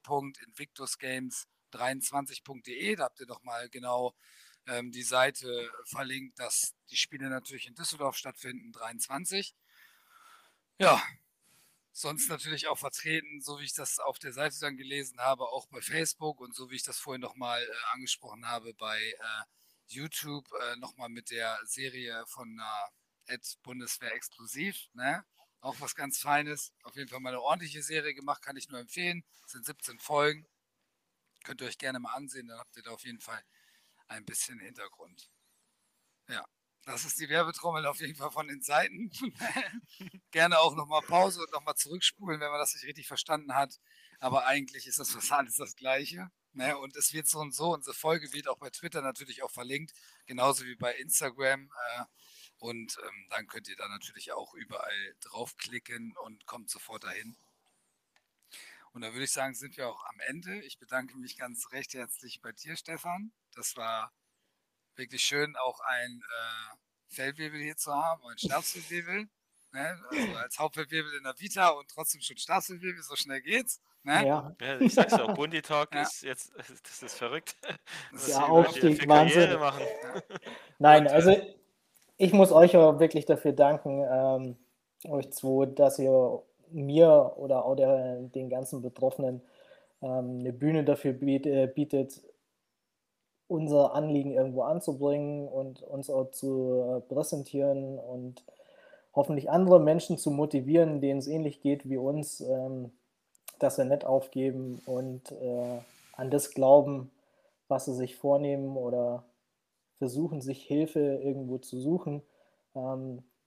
Speaker 3: www.invictusgames23.de. Da habt ihr nochmal genau die Seite verlinkt, dass die Spiele natürlich in Düsseldorf stattfinden, 23. Ja, sonst natürlich auch vertreten, so wie ich das auf der Seite dann gelesen habe, auch bei Facebook und so wie ich das vorhin nochmal angesprochen habe bei YouTube, nochmal mit der Serie von Bundeswehr Exklusiv, ne? Auch was ganz Feines. Auf jeden Fall mal eine ordentliche Serie gemacht, kann ich nur empfehlen. Es sind 17 Folgen. Könnt ihr euch gerne mal ansehen, dann habt ihr da auf jeden Fall ein bisschen Hintergrund. Ja, das ist die Werbetrommel auf jeden Fall von den Seiten. Gerne auch nochmal Pause und nochmal zurückspulen, wenn man das nicht richtig verstanden hat. Aber eigentlich ist das fast alles das Gleiche. Ne? Und es wird so und so. Unsere Folge wird auch bei Twitter natürlich auch verlinkt, genauso wie bei Instagram. Und dann könnt ihr da natürlich auch überall draufklicken und kommt sofort dahin. Und da würde ich sagen, sind wir auch am Ende. Ich bedanke mich ganz recht herzlich bei dir, Stefan. Das war wirklich schön, auch ein Feldwebel hier zu haben, ein Stabsfeldwebel. Ne? Also als Hauptfeldwebel in der Vita und trotzdem schon Stabsfeldwebel, so schnell geht's. Ne?
Speaker 4: Ja,
Speaker 2: Ja, ich sag's ja, Bundy Talk
Speaker 3: Ja.
Speaker 2: ist jetzt, das ist verrückt,
Speaker 3: Das
Speaker 2: was
Speaker 3: ist
Speaker 4: ja,
Speaker 2: die Leute hier
Speaker 4: Aufstieg,
Speaker 2: für
Speaker 4: Wahnsinn.
Speaker 2: Karriere machen.
Speaker 4: Nein,
Speaker 3: Und,
Speaker 4: also ich muss euch auch wirklich dafür danken, euch zwei, dass ihr mir oder auch den ganzen Betroffenen eine Bühne dafür bietet, unser Anliegen irgendwo anzubringen und uns auch zu präsentieren und hoffentlich andere Menschen zu motivieren, denen es ähnlich geht wie uns, dass sie nicht aufgeben und an das glauben, was sie sich vornehmen oder versuchen, sich Hilfe irgendwo zu suchen.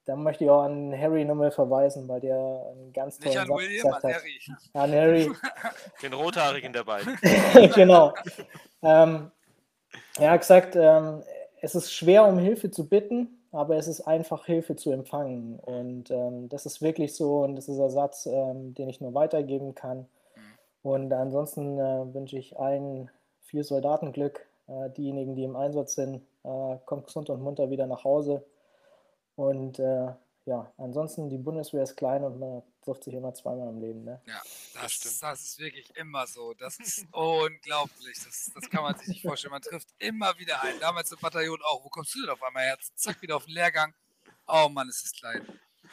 Speaker 4: da möchte ich auch an Harry nochmal verweisen, weil der einen ganz tollen
Speaker 3: Nicht an
Speaker 4: Satz
Speaker 3: William,
Speaker 4: gesagt
Speaker 3: an
Speaker 4: hat.
Speaker 3: Harry.
Speaker 4: An Harry,
Speaker 2: Den Rothaarigen der beiden.
Speaker 4: genau. Er hat gesagt, es ist schwer, um Hilfe zu bitten, aber es ist einfach, Hilfe zu empfangen. Und das ist wirklich so, und das ist ein Satz, den ich nur weitergeben kann. Und ansonsten wünsche ich allen viel Soldatenglück. Diejenigen, die im Einsatz sind, kommt gesund und munter wieder nach Hause. Und ja, ansonsten, die Bundeswehr ist klein und man trifft sich immer zweimal im Leben. Ne?
Speaker 3: Ja, das ist wirklich immer so. Das ist unglaublich. Das kann man sich nicht vorstellen. Man trifft immer wieder einen. Damals im Bataillon auch. Wo kommst du denn auf einmal her? Zack, wieder auf den Lehrgang. Oh Mann, ist es klein.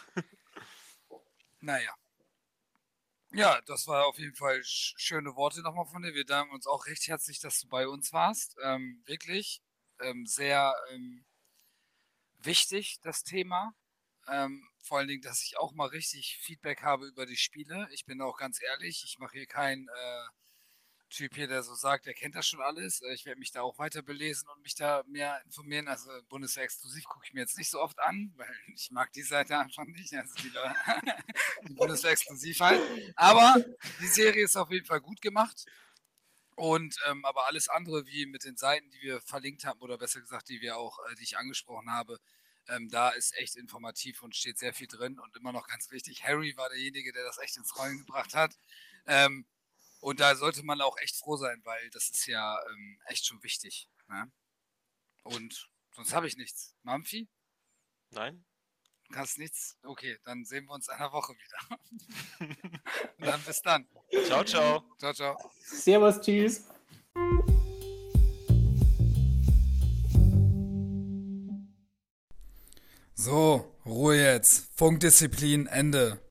Speaker 3: Naja. Ja, das war auf jeden Fall schöne Worte nochmal von dir. Wir danken uns auch recht herzlich, dass du bei uns warst. Wirklich sehr wichtig, das Thema. Vor allen Dingen, dass ich auch mal richtig Feedback habe über die Spiele. Ich bin auch ganz ehrlich, ich mache hier keinen Typ hier, der so sagt, der kennt das schon alles. Ich werde mich da auch weiter belesen und mich da mehr informieren. Also Bundeswehr exklusiv gucke ich mir jetzt nicht so oft an, weil ich mag die Seite einfach nicht. Also die Bundeswehr exklusiv halt. Aber die Serie ist auf jeden Fall gut gemacht. Und aber alles andere, wie mit den Seiten, die wir verlinkt haben, oder besser gesagt, die ich angesprochen habe, da ist echt informativ und steht sehr viel drin. Und immer noch ganz wichtig, Harry war derjenige, der das echt ins Rollen gebracht hat. Und da sollte man auch echt froh sein, weil das ist ja echt schon wichtig. Ne? Und sonst habe ich nichts. Mampfi?
Speaker 2: Nein?
Speaker 3: Du hast nichts? Okay, dann sehen wir uns in einer Woche wieder. Und dann bis dann.
Speaker 2: Ciao, ciao.
Speaker 3: Ciao, ciao.
Speaker 4: Servus, tschüss.
Speaker 3: So, Ruhe jetzt. Funkdisziplin, Ende.